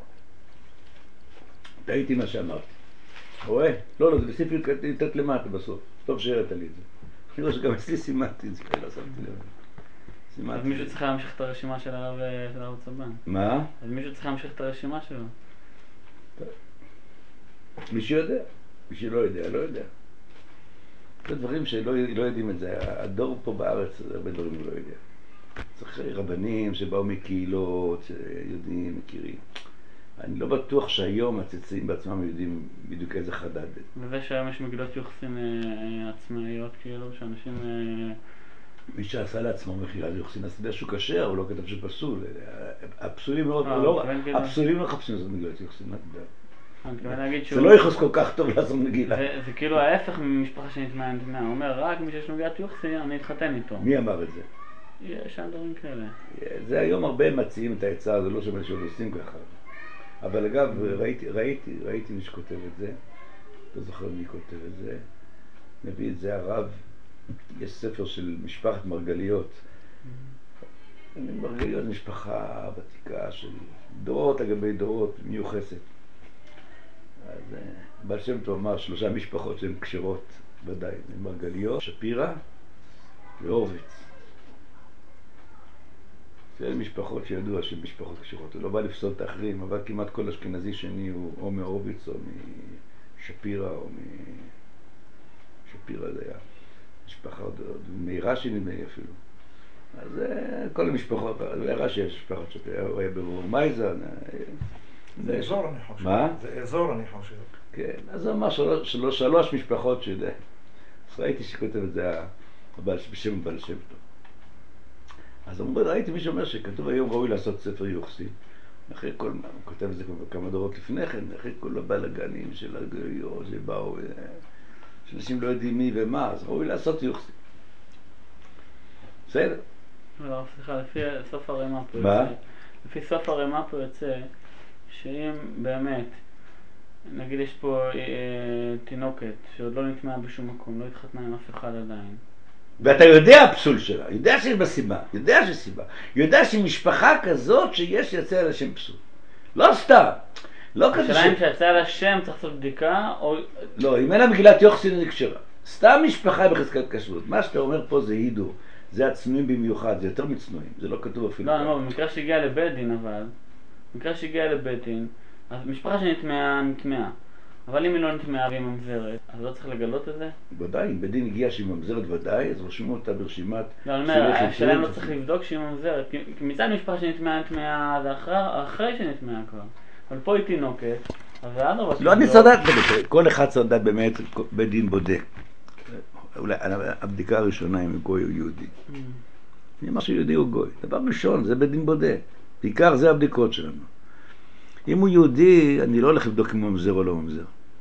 טעיתי מה שאמרתי. רואה? לא, זה בסעיף י"ט למטה בסוף. טוב שהראית לי את זה. אני רואה שגם אצלי סימנתי את זה, לא שמתי לב. אז מישהו צריך להמשיך את הרשימה של הרב צבן. מה? אז מישהו צריך להמשיך את הרשימה שלו. מי שיודע. מי שלא יודע, לא יודע. זה דברים שלא יודעים את זה. הדור פה בארץ, הרבה דברים הוא לא יודע. צריך רבנים שבאו מקהילות, שיודעים, מכירים. אני לא בטוח שהיום הצאצאים בעצמם יודעים בדיוק איזה חדד. וזה שהיום יש מגילות יוחסין עצמאיות, כאילו שאנשים... מי שעשה לעצמו מחילה ליוחסין, אז תדע שהוא כשר, הוא לא כתב שפסול. הפסולים מאוד, הפסולים לא חפשים לעשות מגילות יוחסין, מה תדע? זה לא יחוס כל כך טוב לעשות מגילה. זה כאילו ההפך ממשפחה שנטמעה. הוא אומר, רק מי שיש מגילת יוחסין, אני אתחתן איתו. מי אמר את זה? יש שם דברים כאלה. זה היום הרבה מציעים את העצה, זה לא שמע שעוד עושים ככה. אבל אגב, ראיתי מי שכותב את זה, לא זוכר מי כותב את זה, מביא את זה הרב, יש ספר של משפחת מרגליות. מרגליות משפחה ותיקה של דורות לגבי דורות, מיוחסת. אז בעל שם טוב אמר 3 משפחות שהן קשרות ודאי, מרגליות, שפירא והורוביץ. זה משפחות שידוע שהן משפחות קשרות. הוא לא בא לפסול את האחרים, אבל כמעט כל אשכנזי שני הוא או מהורוביץ או משפירא או שפירא זה היה משפחה עוד מרש"י נדמה לי אפילו. אז כל המשפחות, רש"י יש משפחת שפירא, הוא היה ברור מייזן. זה אזור אני חושב. מה? זה אזור אני חושב. כן, אז הוא אמר 3 משפחות שיודע. אז ראיתי שכותב את זה בשם בעל שם טוב. אז ראיתי מי שאומר שכתוב היום ראוי לעשות ספר יוחסין. אחרי כל, הוא כותב את זה כמה דורות לפני כן, אחרי כל הבלגנים של הגויות שבאו, שאנשים לא יודעים מי ומה, אז ראוי לעשות יוחסין. בסדר. לא, סליחה, לפי סוף הרמה פה מה? לפי סוף הרמה פה יוצא שאם באמת, נגיד יש פה תינוקת שעוד לא נטמעה בשום מקום, לא התחתנה עם אף אחד עדיין. ואתה יודע הפסול שלה, יודע שיש בסיבה, יודע שיש סיבה, יודע שמשפחה כזאת שיש יצא על השם פסול. לא סתם. לא כזה השאלה אם שיצא על השם צריך לעשות בדיקה או... לא, אם אין לה מגילת יוחסין זה קשרה. סתם משפחה בחזקת כשרות. מה שאתה אומר פה זה הידור. זה הצנועים במיוחד, זה יותר מצנועים. זה לא כתוב אפילו. לא, אני אומר, במקרה שהגיע לבית דין אבל, במקרה שהגיע לבית דין, אז משפחה שנטמעה נטמעה. אבל אם היא לא נטמעה והיא ממזרת, אז לא צריך לגלות את זה? ודאי, אם בדין הגיע שהיא ממזרת ודאי, אז רושמים אותה ברשימת... לא, אני אומר, השאלה לא צריך לבדוק שהיא ממזרת. כי מצד משפחה שנטמעה זה אחרי שנטמעה כבר. אבל פה היא תינוקת, אז אדרבה... לא, אני צודק, כל אחד צודק באמת, בית דין בודק. אולי הבדיקה הראשונה אם הוא גוי או יהודי. אני אומר שיהודי הוא גוי. דבר ראשון, זה בית דין בודק. בעיקר זה הבדיקות שלנו. אם הוא יהודי, אני לא הולך לבדוק אם הוא ממזר או לא ממזר.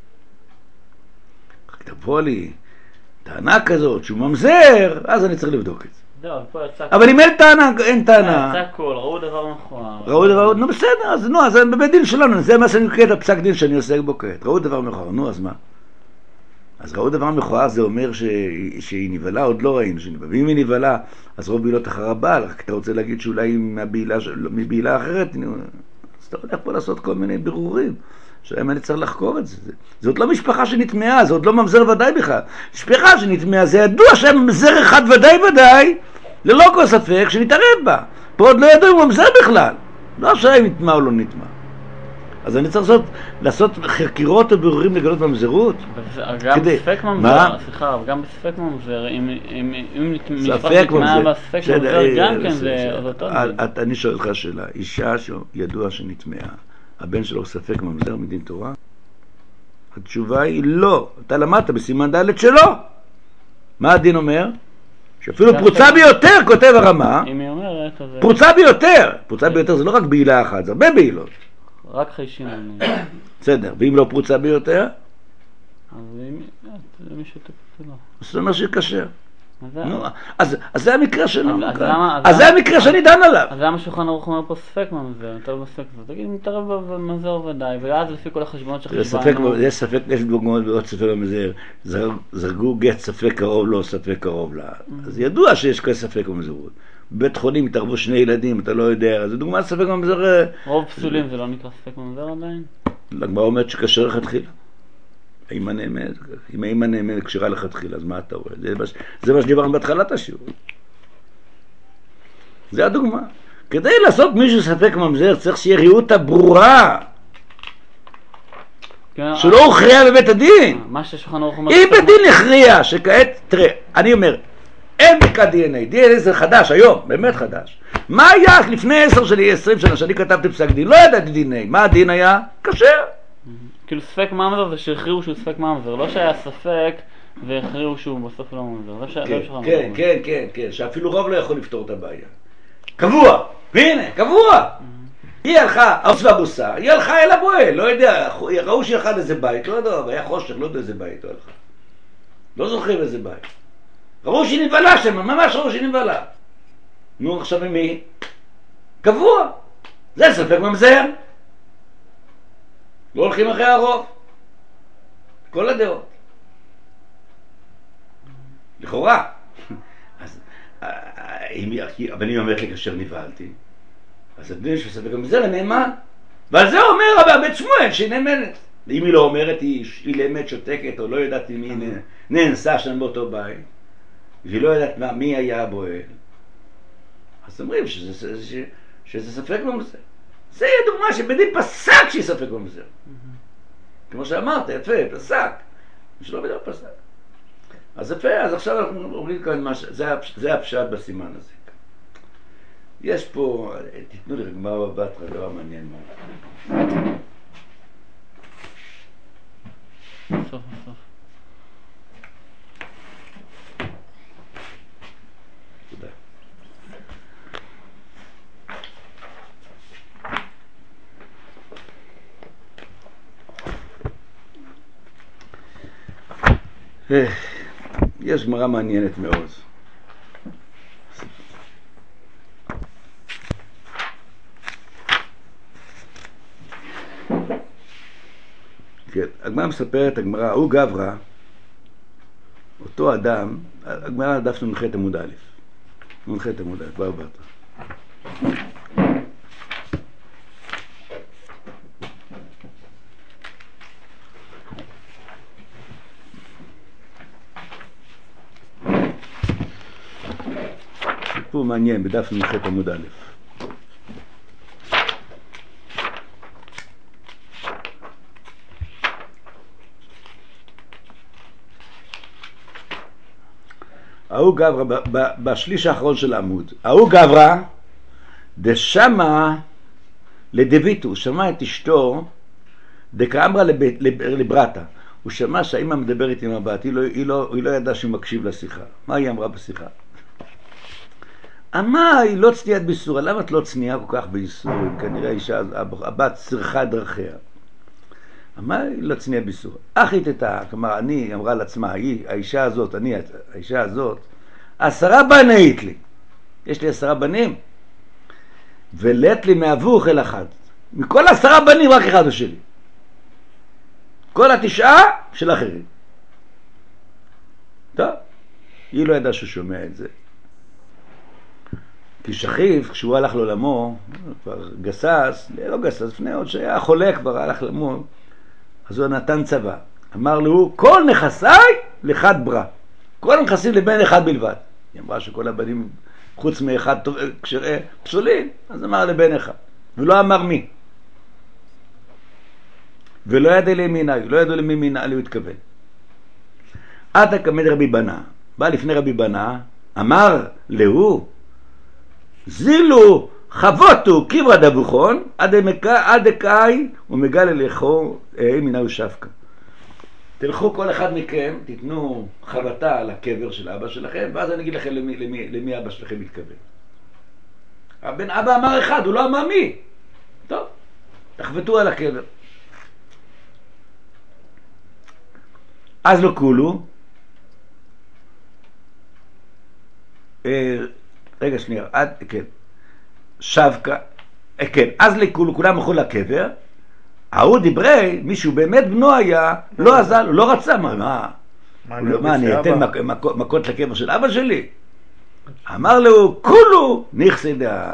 רק תבוא לי טענה כזאת שהוא ממזר, אז אני צריך לבדוק את זה. זהו, פה יצא... אבל אם אין טענה... יצא הכל, ראו דבר מכוער. ראו דבר... נו בסדר, אז בבית דין שלנו, זה מה שאני קורא את הפסק דין שאני עוסק בו כעת. ראו דבר מכוער, נו אז מה? אז ראו דבר מכוער זה אומר שהיא נבלה, עוד לא ראינו שהיא נבלה. ואם היא נבלה, אז רוב בעילות אחר הבעל, רק אתה רוצה להגיד שאולי מבעילה אחרת, אז אתה הולך פה לעשות כל מיני בירורים, שהם אני צריך לחקור את זה. זה עוד לא משפחה שנטמעה, זה עוד לא ממזר ודאי בכלל. משפחה שנטמעה, זה ידוע שהם ממזר אחד ודאי, ללא כל ספק, שנתערב בה. פה עוד לא ידעו אם ממזר בכלל. לא שהם נטמע או לא נטמע. אז אני צריך לעשות חקירות או בירורים לגלות ממזרות. גם בספק ממזר, סליחה, גם בספק ממזר, אם משפט נטמעה בספק ממזר, גם כן זה אותו דין. אני שואל לך שאלה, אישה שידוע שנטמעה, הבן שלו ספק ממזר מדין תורה? התשובה היא לא. אתה למדת בסימן ד' שלו. מה הדין אומר? שאפילו פרוצה ביותר, כותב הרמה, אם היא אומרת, אז... פרוצה ביותר זה לא רק בעילה אחת, זה הרבה בעילות. רק חיישים עליהם. בסדר, ואם לא פרוצה ביותר? אז מי שותק זה לא. זאת אומרת שכשר. אז זה המקרה שלנו. אז זה המקרה שאני דן עליו. אז למה שולחן ערוך אומר פה ספק ממזר, יותר בספק זה. תגיד, מתערב במזר ודאי, ואז לפי כל החשבונות שחשבנו... יש ספק, יש דוגמאות ועוד ספק במזר. זרגו גט ספק קרוב לו, ספק קרוב לה. אז ידוע שיש כל ספק במזרות. בבית חולים התערבו שני ילדים, אתה לא יודע, זה דוגמה ספק במזר... רוב פסולים זה לא נקרא ספק ממזר עדיין? לגמרי אומרת שכשר לכתחילה. האמא נאמנת, אם האמא נאמנת קשרה לכתחילה, אז מה אתה רואה? זה מה שדיברנו בהתחלת השיעור. זה הדוגמה. כדי לעשות מישהו ספק ממזר צריך שיהיה ראיותא ברורה. שלא הוכריע בבית הדין. מה ששולחן ערוך אומר... אם בית דין הכריע שכעת, תראה, אני אומר, אין בדיקת DNA, DNA זה חדש היום, באמת חדש. מה היה לפני 10 שלי, 20 שנה שאני כתבתי פסק דין? לא ידעתי DNA, מה הדין היה? כשר. כאילו ספק ממזר זה שהכריעו שהוא ספק ממזר, לא שהיה ספק והכריעו שהוא בסוף לא ממזר. כן, שאפילו רוב לא יכול לפתור את הבעיה. קבוע, והנה, קבוע. היא הלכה, עושה בוסה, היא הלכה אל הבועל, לא יודע, ראו שהיא הלכה לאיזה בית, לא יודע, היה חושך, לא יודע איזה בית הוא הלכה. לא זוכרים איזה בית. ראו שהיא נבלה שם, ממש ראו שהיא נבלה. נו, עכשיו ממי? קבוע. זה ספק ממזר. לא הולכים אחרי הרוב. כל הדעות. לכאורה. אבל אני אומרת לי כאשר נבהלתי, אז הבן שספק ממזר נאמן. ועל זה אומר הבית שמואל שהיא נאמנת. אם היא לא אומרת, היא לאמת שותקת, או לא יודעת אם היא נאנסה שם באותו בית, והיא לא יודעת מי היה הבועל, אז אומרים שזה ספק ממזר. זה דוגמה שבדין פסק שהיא ספק ממזר. כמו שאמרת, יפה, פסק. שלא בדיוק פסק. אז יפה, אז עכשיו אנחנו אומרים כאן משהו, זה הפשט בסימן הזה. יש פה, תיתנו לי גמרא בבא בתרא, דבר מעניין מאוד. סוף. תודה. יש גמרא מעניינת מאוד. כן, הגמרא מספרת, הגמרא, הוא גברא, אותו אדם, הגמרא דף נ"ח עמוד א', נ"ח עמוד א', כבר באת. סיפור מעניין בדף נ"ח עמוד א'. ההוא גברא, בשליש האחרון של העמוד, ההוא גברא דשמע לדביתו, הוא שמע את אשתו דקאמרה לברתה, הוא שמע שהאמא מדברת עם הבת, היא לא ידעה שהוא מקשיב לשיחה. מה היא אמרה בשיחה? מה היא לא צניעת באיסור? למה את לא צניעה כל כך באיסורים? כנראה האישה, הבת צריכה דרכיה. מה היא לא צניעה באיסור? אחית איתה, כלומר, אני אמרה לעצמה, האישה הזאת, האישה הזאת, 10 בנית לי. יש לי 10 בנים, ולט לי מאבוך אל אחד. מכל 10 בנים רק אחד הוא שלי. כל 9 של אחרים. טוב, היא לא ידעה שהוא שומע את זה. כי שכיב, כשהוא הלך לעולמו, כבר גסס, לא גסס, לפני עוד שהיה חולה כבר, הלך לעולמו, אז הוא נתן צבא. אמר לו, כל נכסיי לאחד ברא. כל הנכסים לבן אחד בלבד. היא אמרה שכל הבנים, חוץ מאחד פסולים, אז אמר לבן אחד. ולא אמר מי. ולא ידע לימינה, לא ידעו למי מינה, הוא התכוון. עתה כמד רבי בנה, בא לפני רבי בנה, אמר להוא, זילו חבוטו קברה דבוכון, עד דקאי ומגל אליכו מינה ושפקה. תלכו כל אחד מכם, תיתנו חבטה על הקבר של אבא שלכם, ואז אני אגיד לכם למי אבא שלכם מתכוון. הבן אבא אמר אחד, הוא לא אמר מי. טוב, תחבטו על הקבר. אז לא כולו, רגע שנייה, כן, שבקה, כן, אז לכולו, כולם הלכו לקבר, ההוא דיברי, מישהו באמת בנו היה, לא עזר, לא רצה, מה, אני אתן מכות לקבר של אבא שלי? אמר לו, כולו נכסי די.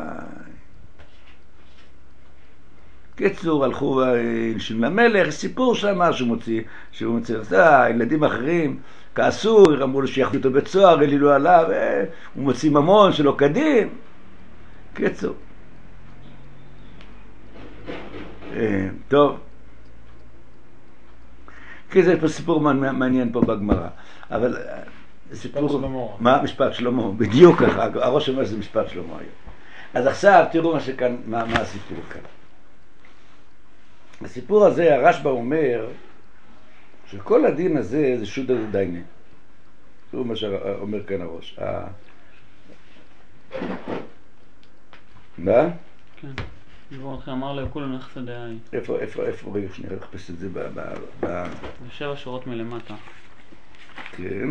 קיצור, הלכו למלך, סיפור שם שהוא מוציא, ילדים אחרים כעסו, אמרו לו שיחדו אותו בצוהר, העלילו עליו, הוא מוציא ממון שלא כדין. קיצור. טוב. כי זה סיפור מעניין פה בגמרא. אבל סיפור... משפט שלמה. מה? משפט שלמה. בדיוק ככה. הראש אומר שזה משפט שלמה היום. אז עכשיו תראו מה הסיפור כאן. הסיפור הזה, הרשב"א אומר שכל הדין הזה זה שודא דיינה. תראו מה שאומר כאן הראש. מה? כן. אמר לו, כולו נכסי דאי. איפה, רגע, שנייה, לחפש את זה ב7 שורות מלמטה. כן.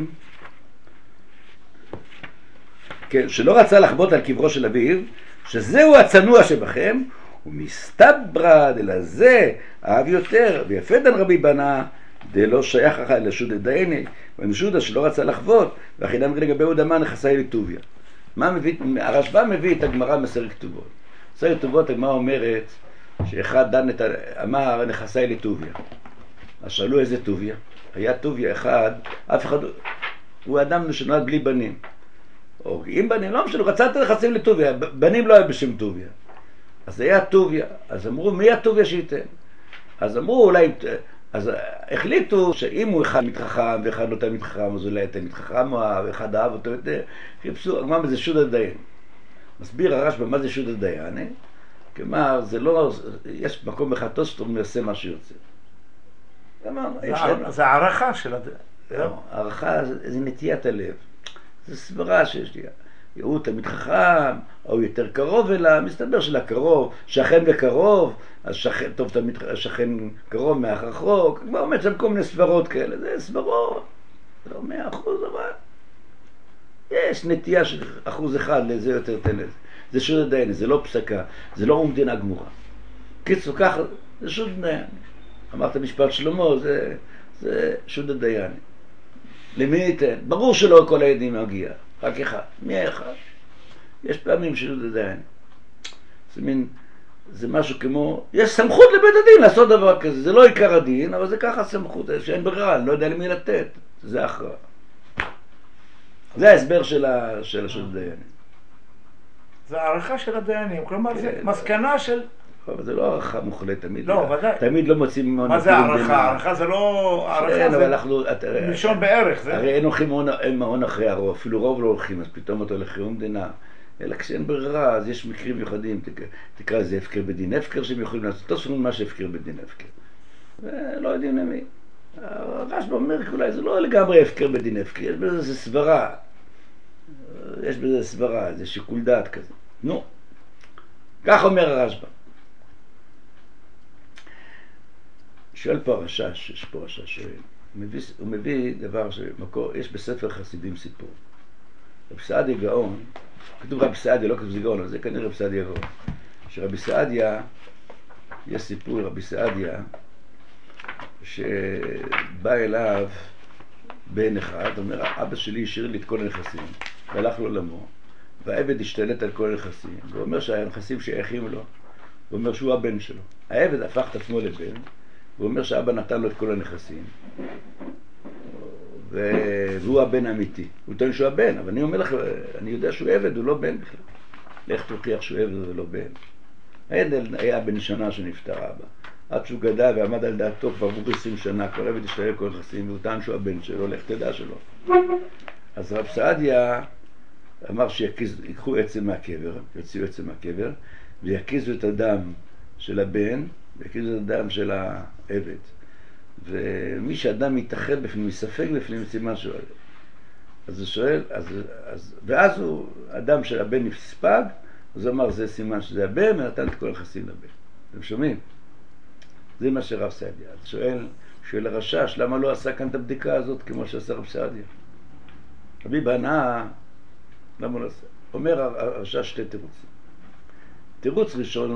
כן, שלא רצה לחבוט על קברו של אביו, שזהו הצנוע שבכם, ומסתברא דלזה אהב יותר, ויפה דן רבי בנה, דלא שייך אחת לשודא דייני, ומשודא שלא רצה לחבוט, והחידם לגבי אודמה נכסי לטוביה. הרשב"א מביא את הגמרא מסכת כתובות. מסכת כתובות הגמרא אומרת שאחד דן אמר נכסי לטוביה. אז שאלו איזה טוביה? היה טוביה אחד, אף אחד, הוא אדם שנולד בלי בנים. או אם בנים, לא משנה, רצה את נכסים לטוביה, בנים לא היה בשם טוביה. אז היה טוביה, אז אמרו מי הטוביה שייתן? אז אמרו אולי, אז החליטו שאם הוא אחד מתחכם ואחד לא תמיד חכם, אז אולי תמיד חכם ואחד אהב אותו יותר, חיפשו, אמרנו זה שודא דיין. מסביר הרשב"א מה זה שודא דיין, כלומר זה לא, יש מקום אחד תוספות יעשה מה שיוצא. זה הערכה של הדיין. הערכה זה נטיית הלב, זה סברה שיש לי. הוא תמיד חכם, או יותר קרוב אליו, מסתבר שלקרוב, שכן וקרוב, אז שכן, טוב תמיד שכן קרוב מהרחוק, כבר אומר שם כל מיני סברות כאלה, זה סברות, לא 100%, אבל יש נטייה של 1% לזה יותר תן לזה. זה שודא דיין, זה לא פסקה, זה לא אומדנה גמורה. קיצור ככה, זה שודא דיין. אמרת משפט שלמה, זה שודא דיין. למי ייתן? ברור שלא כל העדים מגיע. רק אחד, מי אחד? יש פעמים שודא דיין. זה משהו כמו, יש סמכות לבית הדין לעשות דבר כזה, זה לא עיקר הדין, אבל זה ככה סמכות, שאין ברירה, אני לא יודע למי לתת, זה הכרעה. זה ההסבר של השודא דיין. זה הערכה של הדיינים, כלומר זה מסקנה של... אבל זה לא הערכה מוחלטת, תמיד לא מוצאים... מה זה הערכה? הערכה זה לא... הערכה זה מלשון בערך. הרי אין הולכים מעון אחרי הרוב, אפילו רוב לא הולכים, אז פתאום אתה הולך למדינה. אלא כשאין ברירה, אז יש מקרים מיוחדים, תקרא לזה הפקר בדין הפקר שהם יכולים לעשות, לא ספרים מה שהפקר בדין הפקר. ולא יודעים למי. הרשב"א אומר אולי זה לא לגמרי הפקר בדין הפקר, יש בזה סברה. יש בזה סברה, זה שיקול דעת כזה. נו, כך אומר הרשב"א. שואל פה הרש"ש, יש פה רש"ש שואל. הוא מביא דבר שמקור, יש בספר חסידים סיפור. רבי סעדיה גאון, כתוב רבי סעדיה, לא כתוב זה גאון, אבל זה כנראה רבי סעדיה גאון. שרבי סעדיה, יש סיפור רבי סעדיה, שבא אליו בן אחד, אומר, אבא שלי השאיר לי את כל הנכסים, והלך לו לעולמו, והעבד השתלט על כל הנכסים, והוא אומר שהנכסים שייכים לו, הוא אומר שהוא הבן שלו. העבד הפך את עצמו לבן, הוא אומר שאבא נתן לו את כל הנכסים, והוא הבן האמיתי. הוא טוען שהוא הבן, אבל אני אומר לך, אני יודע שהוא עבד, הוא לא בן בכלל. לך תוכיח שהוא עבד ולא בן. העבד היה בן שנה שנפטר אבא. עד שהוא גדל ועמד על דעתו כבר עבור 20 שנה, כבר עבד השתלט כל הנכסים, והוא טען שהוא הבן שלו, לך תדע שלו. אז רב סעדיה אמר שיקחו עצם מהקבר, יוציאו עצם מהקבר, ויקיזו את הדם של הבן, ויקיזו את הדם של העבד. ומי שאדם מתאחד בפנים, מספק בפנים, סימן שואל. אז הוא שואל, ואז הוא, אדם של הבן נספג, אז הוא אמר, זה סימן שזה הבן, ונתן את כל הנכסים לבן. אתם שומעים? זה מה שרב סעדיה. אז שואל הרש"ש, למה לא עשה כאן את הבדיקה הזאת כמו שעשה רב סעדיה? רבי בהנאה, למה לא עשה? אומר הרש"ש שתי תירוצים. תירוץ ראשון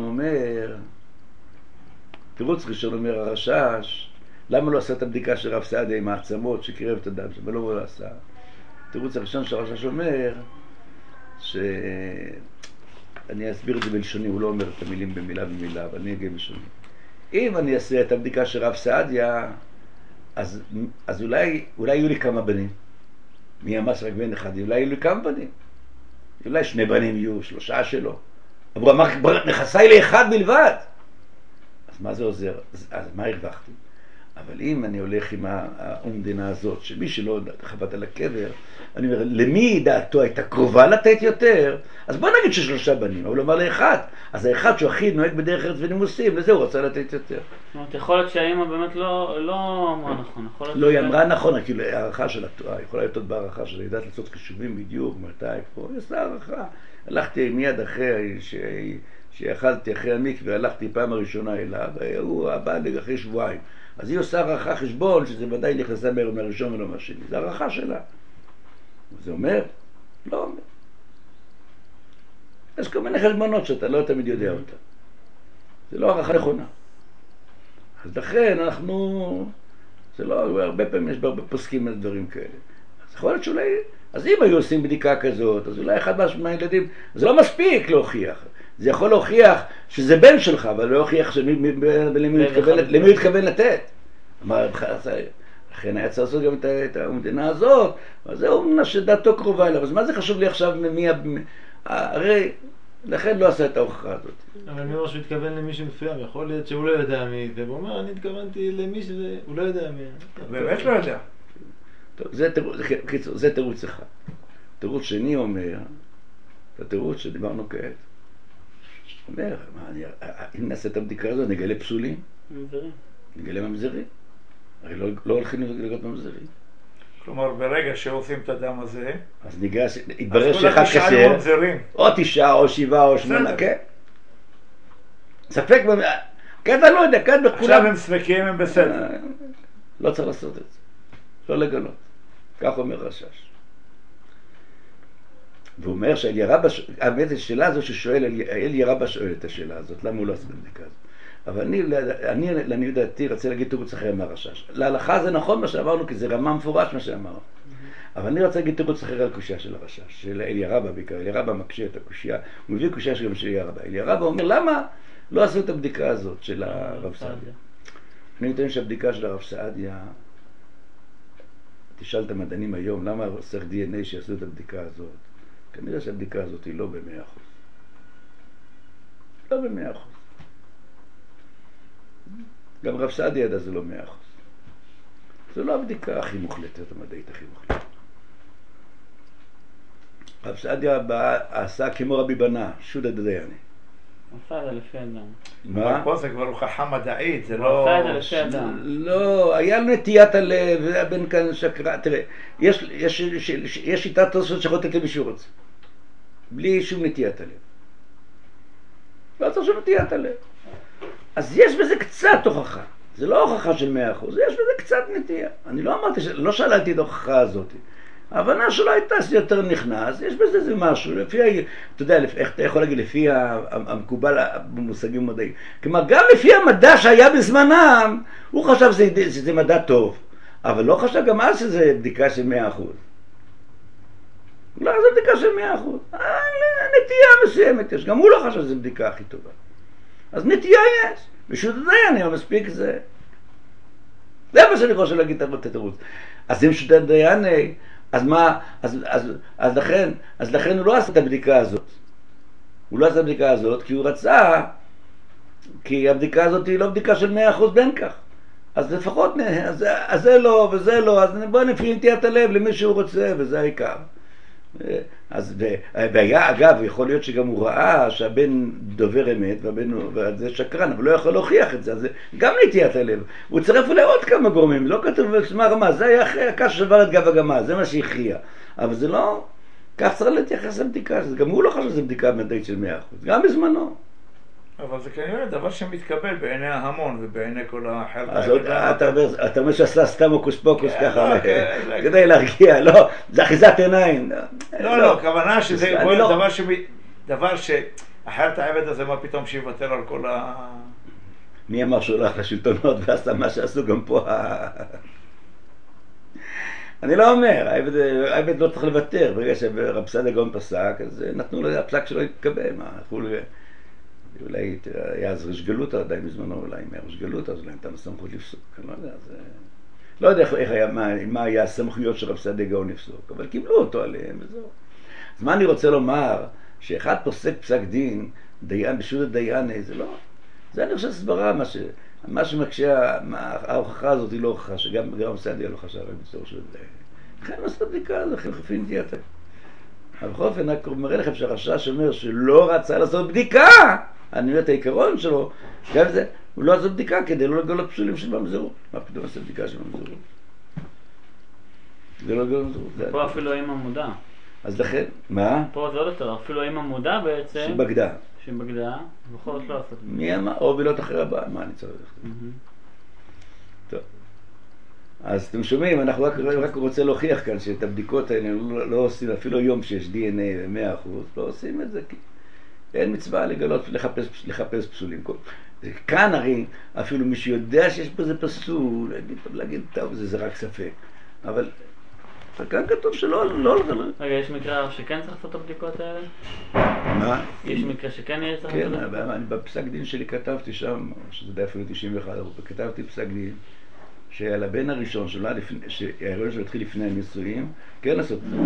אומר הרש"ש, למה לא עשה את הבדיקה של רב סעדיה עם העצמות שקרב את הדם שלו? לא עשה. התירוץ הראשון שהרש"ש אומר, אני אסביר את זה בלשוני, הוא לא אומר את המילים במילה במילה, אבל אני אגיד בלשוני. אם אני אעשה את הבדיקה של רב סעדיה, אז אולי יהיו לי כמה בנים. מי אמר רק בן אחד? אולי יהיו לי כמה בנים. אולי 2 בנים יהיו, 3 שלו. אבל הוא אמר, נכסי לי אחד בלבד. אז מה זה עוזר? אז מה הרווחתי? אבל אם אני הולך עם האומדנה הזאת, שמי שלא חבט על הקבר, אני אומר, למי דעתו הייתה קרובה לתת יותר? אז בוא נגיד ש3 בנים, אבל הוא אמר לאחד. אז האחד שהוא הכי נוהג בדרך ארץ ונימוסים, לזה הוא רצה לתת יותר. זאת אומרת, יכול להיות שהאמא באמת לא אמרה נכון. לא, היא אמרה נכון, כאילו הערכה של התואר, יכולה להיות עוד בערכה שלה, ידעת לעשות חישובים בדיוק, מתי, פה, יש לה הערכה. הלכתי מיד אחרי שאכלתי אחרי המקווה, והלכתי פעם הראשונה אליו, והוא הבא אחרי שבועיים. אז היא עושה הערכה חשבון, שזה ודאי נכנסה מהראשון ולא מהשני. זה הערכה שלה. זה אומר? לא אומר. יש כל מיני חשבונות שאתה לא תמיד יודע אותה. זה לא הערכה נכונה. אז לכן זה לא, הרבה פעמים יש הרבה פוסקים על דברים כאלה. אז יכול להיות שאולי, אז אם היו עושים בדיקה כזאת, אז אולי אחד מהילדים, זה לא מספיק להוכיח. זה יכול להוכיח שזה בן שלך, אבל לא להוכיח למי הוא התכוון לתת. לכן היה צריך לעשות גם את המדינה הזאת, אז זהו שדעתו קרובה אליו. אז מה זה חשוב לי עכשיו הרי לכן לא עשה את ההוכחה הזאת. אבל מי אומר שהוא התכוון למישהו מסוים, יכול להיות שהוא לא יודע מי זה, והוא אומר, אני התכוונתי למי שזה, הוא לא יודע מי. באמת לא יודע. טוב, זה תירוץ אחד. תירוץ שני אומר, התירוץ שדיברנו כעת, אומר, אם נעשה את הבדיקה הזאת, נגלה פסולים. ממזרים. נגלה ממזרים. הרי לא הולכים לגלות ממזרים. כלומר, ברגע שעושים את הדם הזה, אז התברר שאחד כשר, או 9 או 7 או 8, כן. ספק, כן, אתה לא יודע, כן, בכולם. עכשיו הם ספקים, הם בסדר. לא צריך לעשות את זה. לא לגלות. כך אומר רש"ש. והוא אומר שאליה רבא, האמת השאלה הזו ששואל, אליה רבא שואל את השאלה הזאת, למה הוא לא עושה את הבדיקה הזאת? אבל אני לעניות דעתי רציתי להגיד תירוץ אחר מהרש"ש. להלכה זה נכון מה שאמרנו, כי זה רמה מפורש מה שאמרנו. אבל אני רוצה להגיד תירוץ אחר על קושיה של הרש"ש, של אליה רבא בעיקר. אליה רבא מקשה את הקושיה, הוא מביא קושיה שגם של אליה רבא. אליה רבא אומר, למה לא עשו את הבדיקה הזאת של הרב סעדיה? אני נותן שהבדיקה של הרב סעדיה, תשאל את המדענים היום, למה צריך DNA שיעשו את הבדיקה הזאת? כנראה שהבדיקה הזאת היא לא ב100%. לא ב100%. גם רב סעדיה ידע זה לא 100%. זו לא הבדיקה הכי מוחלטת, המדעית הכי מוחלטת. רב סעדיה עשה כמו רבי בנה, שודא דדייני. עשה את זה לפי אדם. מה? פה זה כבר הוכחה מדעית, זה לא... עשה את זה לפי אדם. לא, היה לו נטיית הלב, והבן כאן שקרה. תראה, יש שיטת תוספות שיכול לתת למי שהוא רוצה. בלי שום נטיית הלב. לא צריך שום נטיית הלב. אז יש בזה קצת הוכחה. זה לא הוכחה של 100%, יש בזה קצת נטייה. אני לא אמרתי, לא שאלתי את ההוכחה הזאת. ההבנה שלו הייתה שיותר נכנס, יש בזה איזה משהו, לפי, אתה יודע, איך אתה יכול להגיד, לפי המקובל במושגים מדעיים. כלומר, גם לפי המדע שהיה בזמנם, הוא חשב שזה מדע טוב, אבל לא חשב גם אז שזה בדיקה של 100%. לא, זה בדיקה של 100%. נטייה מסוימת יש, גם הוא לא חשב שזה בדיקה הכי טובה. אז נטייה יש, פשוט דיין, מספיק זה. זה מה שאני חושב להגיד את התירוץ. אז אם שוטט דיין, אז מה, אז לכן הוא לא עשה את הבדיקה הזאת. הוא לא עשה את הבדיקה הזאת כי הוא רצה, כי הבדיקה הזאת היא לא בדיקה של 100% בין כך. אז לפחות, אז זה לא וזה לא, אז בוא נפעיל נטיית הלב למי שהוא רוצה, וזה העיקר. אז, והיה, אגב, יכול להיות שגם הוא ראה שהבן דובר אמת וזה שקרן, אבל לא יכול להוכיח את זה, אז גם נטיית הלב. הוא צרף אולי עוד כמה גורמים, לא כתוב מה רמה, זה היה אחרי הקש שבר את גב הגמל, זה מה שהכריע. אבל זה לא, כך צריך להתייחס לבדיקה, גם הוא לא חושב שזה בדיקה מדעית של 100%, גם בזמנו. אבל זה כנראה דבר שמתקבל בעיני ההמון ובעיני כל האחר. אז אתה אומר שעשה סתם הוקוס פוקוס ככה, כדי להרגיע, לא, זה אחיזת עיניים. לא, כוונה שזה דבר שאחרת העבד הזה מה פתאום שיוותר על כל ה... מי אמר שהוא הולך לשלטונות ועשה מה שעשו גם פה? אני לא אומר, העבד לא צריך לוותר, ברגע שרב סעדיה גאון פסק, אז נתנו לו הפסק שלו להתקבל, אולי היה אז רשגלות עדיין בזמנו, אולי אם היה רשגלות, אז אולי נתן הסמכות לפסוק, אני לא יודע, לא יודע איך היה, מה היה הסמכויות של רב סעדיה גאון לפסוק, אבל קיבלו אותו עליהם וזהו. אז מה אני רוצה לומר, שאחד פוסק פסק דין, דיין, בשו"ת הדיין, זה לא, זה אני חושב סברה, מה שמקשה, ההוכחה הזאת היא לא הוכחה, שגם רב סעדיה לא חשב על בצור של דיין. לכן לא עשתה בדיקה, זה חילופי נטיית. אבל בכל אופן, אני מראה לכם שהרש"ש אומר שלא רצה לעשות בדיקה, אני אומר את העיקרון שלו, גם זה, הוא לא עשה בדיקה כדי לא לגלות פסולים של ממזרות. מה פתאום עשה בדיקה של ממזרות? זה לא לגלות ממזרות. פה אפילו האמא מודע. אז לכן, מה? פה זה עוד יותר, אפילו האמא מודע בעצם. שבגדה. שבגדה, בכל זאת לא עשת. מי אמר? או בילות אחרי הבאה, מה אני צריך? טוב. אז אתם שומעים, אנחנו רק רוצה להוכיח כאן שאת הבדיקות האלה לא עושים, אפילו יום שיש DNA 100%, לא עושים את זה כי אין מצווה לגלות, לחפש פסולים. כאן הרי אפילו מי שיודע שיש פה זה פסול, להגיד, טוב, זה רק ספק. אבל כאן כתוב שלא, רגע, יש מקרה שכן צריך לעשות את הבדיקות האלה? מה? יש מקרה שכן יהיה צריך לעשות את הבדיקות? כן, בפסק דין שלי כתבתי שם, שזה די אפילו 91, כתבתי פסק דין, שעל הבן הראשון שההיריון שלו התחיל לפני הנישואים, כן לעשות את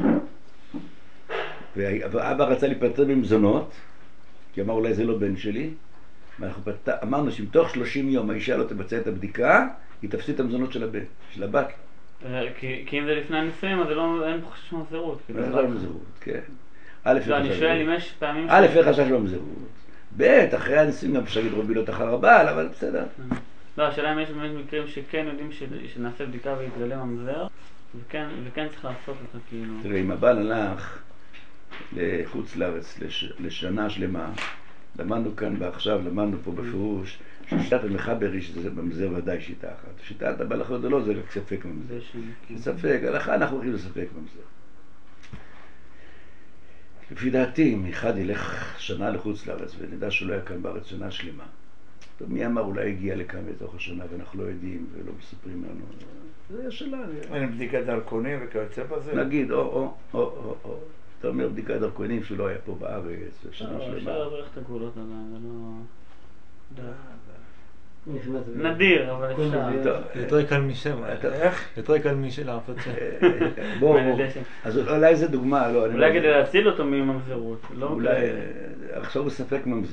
זה. ואבא רצה להיפטר במזונות, כי אמר אולי זה לא בן שלי, ואנחנו אמרנו שאם תוך 30 יום האישה לא תבצע את הבדיקה, היא תפסיד את המזונות של הבן, של הבת. כי אם זה לפני הנישואים, אז אין פה חשש ממזרות. אין חשש ממזרות, כן. אני שואל אם יש פעמים... א', אין חשש ממזרות. ב', אחרי הנישואים גם אפשר להגיד בילות אחר הבעל, אבל בסדר. לא, השאלה אם יש באמת מקרים שכן יודעים שנעשה בדיקה ויתגלה ממזר, וכן צריך לעשות אותה כאילו... תראה, אם הבעל הלך לחוץ לארץ לשנה שלמה, למדנו כאן ועכשיו, למדנו פה בפירוש, ששיטת המחבר היא שזה ממזר ודאי שיטה אחת. שיטת הבעל אחרת לא, זה רק ספק ממזר. זה ספק, הלכה אנחנו הולכים לספק ממזר. לפי דעתי, אם אחד ילך שנה לחוץ לארץ ונדע שהוא לא היה כאן בארץ שנה שלמה, טוב, מי אמר אולי הגיע לכאן בתוך השנה ואנחנו לא יודעים ולא מספרים לנו, זה השאלה. אין בדיקת דרכונים וכיוצא בזה? נגיד, אתה אומר בדיקת דרכונים שהוא לא היה פה בארץ שנה שלמה. אפשר לברך את הגבולות עדיין, זה לא... נדיר, אבל אפשר. יותר קל משם, יותר קל משל ההפצה. בוא, אז אולי זה דוגמה, לא. אולי כדי להציל אותו מממזרות. אולי, עכשיו הוא ספק ממזר.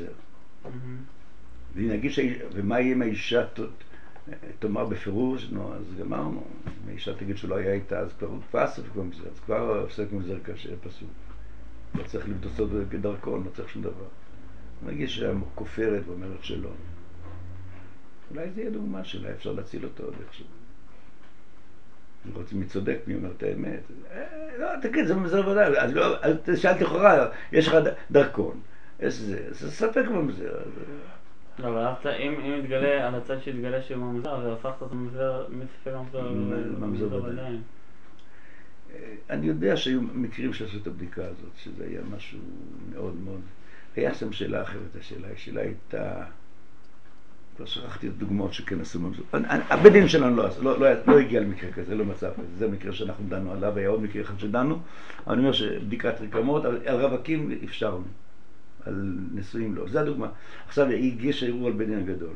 ומה יהיה אם האישה תאמר בפירוש, נו, אז גמרנו. אם האישה תגיד שהוא לא היה איתה, אז כבר הוא כבר ספק ממזר, אז כבר ספק ממזר קשה, פסוק. לא צריך לבדוסות בדרכון, לא צריך שום דבר. נגיד שהכופרת ואומרת שלא. אולי זה יהיה דוגמה שלה, אפשר להציל אותו עוד איכשהו. לראות אם היא צודק, מי אומר את האמת. לא תגיד, זה ממזר ודאי, אז שאלתי לכאורה, יש לך דרכון, יש זה ספק ממזר. לא, אבל אם יתגלה, על הצד שהתגלה שהוא ממזר, והפכת את הממזר מספק ממזר ודאי. אני יודע שהיו מקרים שעשו את הבדיקה הזאת, שזה היה משהו מאוד מאוד... היה שם שאלה אחרת, השאלה הייתה... כבר שכחתי את דוגמאות שכן עשו ממזר. הבית דין שלנו לא הגיע למקרה כזה, לא מצב כזה. זה המקרה שאנחנו דנו עליו, היה עוד מקרה אחד שדנו, אבל אני אומר שבדיקת רקמות, על רווקים אפשרנו, על נשואים לא. זו הדוגמה. עכשיו היא הגישה ערעור על בית דין הגדול.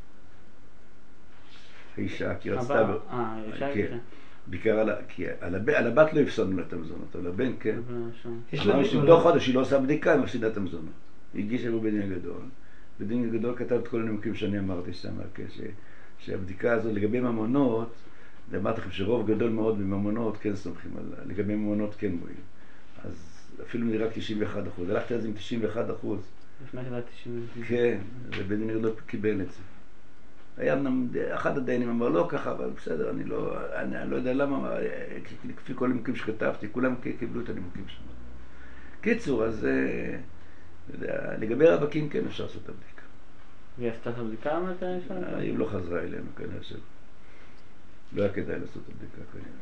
האישה, כי רצתה... האישה כן. בעיקר על הבת לא הפסדנו לה את המזונות, אבל הבן כן. אמרנו שבתוך חודש היא לא עושה בדיקה, היא מפסידה את המזונות. היא הגישה ערעור בית דין הגדול. בית דין הגדול כתב את כל הנימוקים שאני אמרתי שם, שהבדיקה הזו לגבי ממונות, אמרתי לכם שרוב גדול מאוד מממונות כן סומכים על, לגבי ממונות כן מועיל. אז אפילו נראה 91%. הלכתי אז עם 91%. לפני שזה 90%. כן, ובית דין הגדול קיבל את זה. היה אחד הדיינים אמר לא ככה, אבל בסדר, אני לא יודע למה, לפי כל הנימוקים שכתבתי, כולם קיבלו את הנימוקים שם. קיצור, אז לגבי רווקים כן אפשר לעשות את הבדיקה. והיא עשתה את הבדיקה מתי אפשר? היא לא חזרה אלינו, כנראה שלא. לא היה כדאי לעשות את הבדיקה כנראה.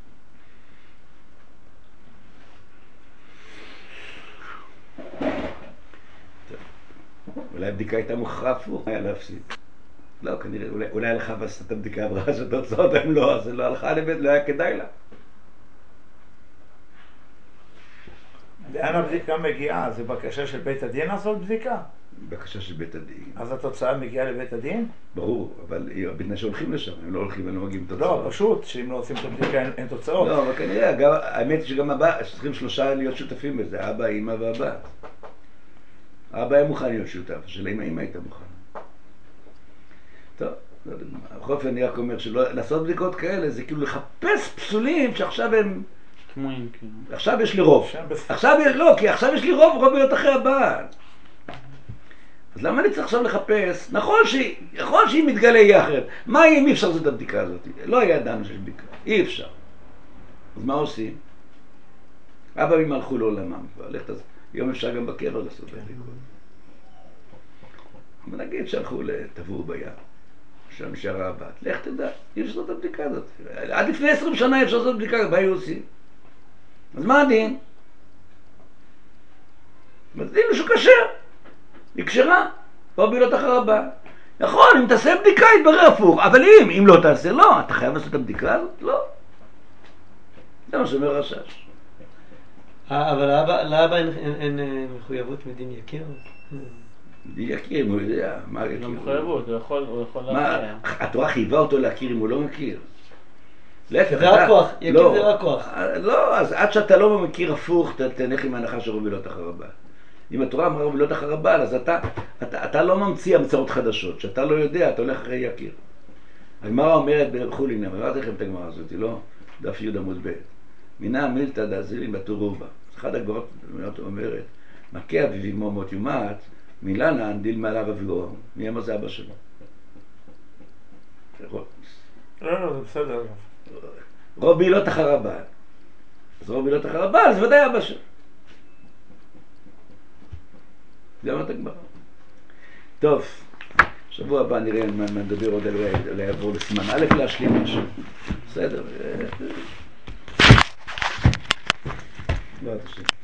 אולי הבדיקה הייתה מוכרחה הפוך, היה להפסיד. לא, כנראה, אולי הלכה ועשתה את הבדיקה עברה שהתוצאות הם לא, אז לא הלכה לבית, לא היה כדאי לה. לאן הבדיקה מגיעה? זה בקשה של בית הדין לעשות בדיקה? בקשה של בית הדין. אז התוצאה מגיעה לבית הדין? ברור, אבל בתנאי שהולכים לשם, הם לא הולכים, הם לא מגיעים תוצאות. לא, פשוט, שאם לא עושים את הבדיקה אין תוצאות. לא, אבל כנראה, האמת היא שגם הבא, שצריכים 3 להיות שותפים בזה, אבא, אמא והבת. אבא היה מוכן להיות שותף, השאלה אם האמא הייתה מוכן. טוב, בכל אופן אני רק אומר שלעשות בדיקות כאלה זה כאילו לחפש פסולים שעכשיו הם... תמוהים כאילו. עכשיו יש לי רוב. כי עכשיו יש לי רוב להיות אחרי הבעל. אז למה אני צריך עכשיו לחפש? נכון שהיא מתגלה יהיה אחרת. מה אם אי אפשר לעשות את הבדיקה הזאת? לא היה ידענו שיש בדיקה. אי אפשר. אז מה עושים? אבא ואמא הלכו לעולמם. יום אפשר גם בקבר לעשות את הבדיקות. אבל נגיד שהלכו לטבעו בים. שם נשארה הבת. לך תדע, אי אפשר לעשות את הבדיקה הזאת. עד לפני 20 שנה אי אפשר לעשות את הבדיקה הזאת. מה היו עושים? אז מה הדין? אז דין שהוא כשר. היא כשרה. או בילות אחר הבא. נכון, אם תעשה בדיקה יתברר הפוך. אבל אם לא תעשה, לא. אתה חייב לעשות את הבדיקה הזאת? לא. זה מה שאומר רשש. אבל לאבא אין מחויבות מדין יקיר? יכיר, אם הוא יודע, מה יכיר? לא מחויבות, הוא יכול להכיר. התורה חייבה אותו להכיר אם הוא לא מכיר. להפך, זה רק כוח, יקיר זה רק כוח. לא, אז עד שאתה לא מכיר הפוך, תלך עם ההנחה של רובילות אחר הבעל. אם התורה אמרה רובילות אחר הבעל, אז אתה לא ממציא המצאות חדשות, שאתה לא יודע, אתה הולך אחרי יקיר. הגמרא אומרת בחולין, אמרתי לכם את הגמרא הזאת, לא? דף י' עמוד ב'. מינה מילתא דאזילים בתורובה. אחד הגמרות אומרת, מכה אביו אמו מות יומת, מילנן דיל מעליו אביו, מי אמר זה אבא שלו? לא, זה בסדר. רובילות אחר הבעל. אז רובילות אחר הבעל זה ודאי אבא שלו. זה אמרת הגמרא. טוב, שבוע הבא נראה מה נדבר עוד על לעבור לסימן א' להשלים משהו. בסדר. לא, תשאיר.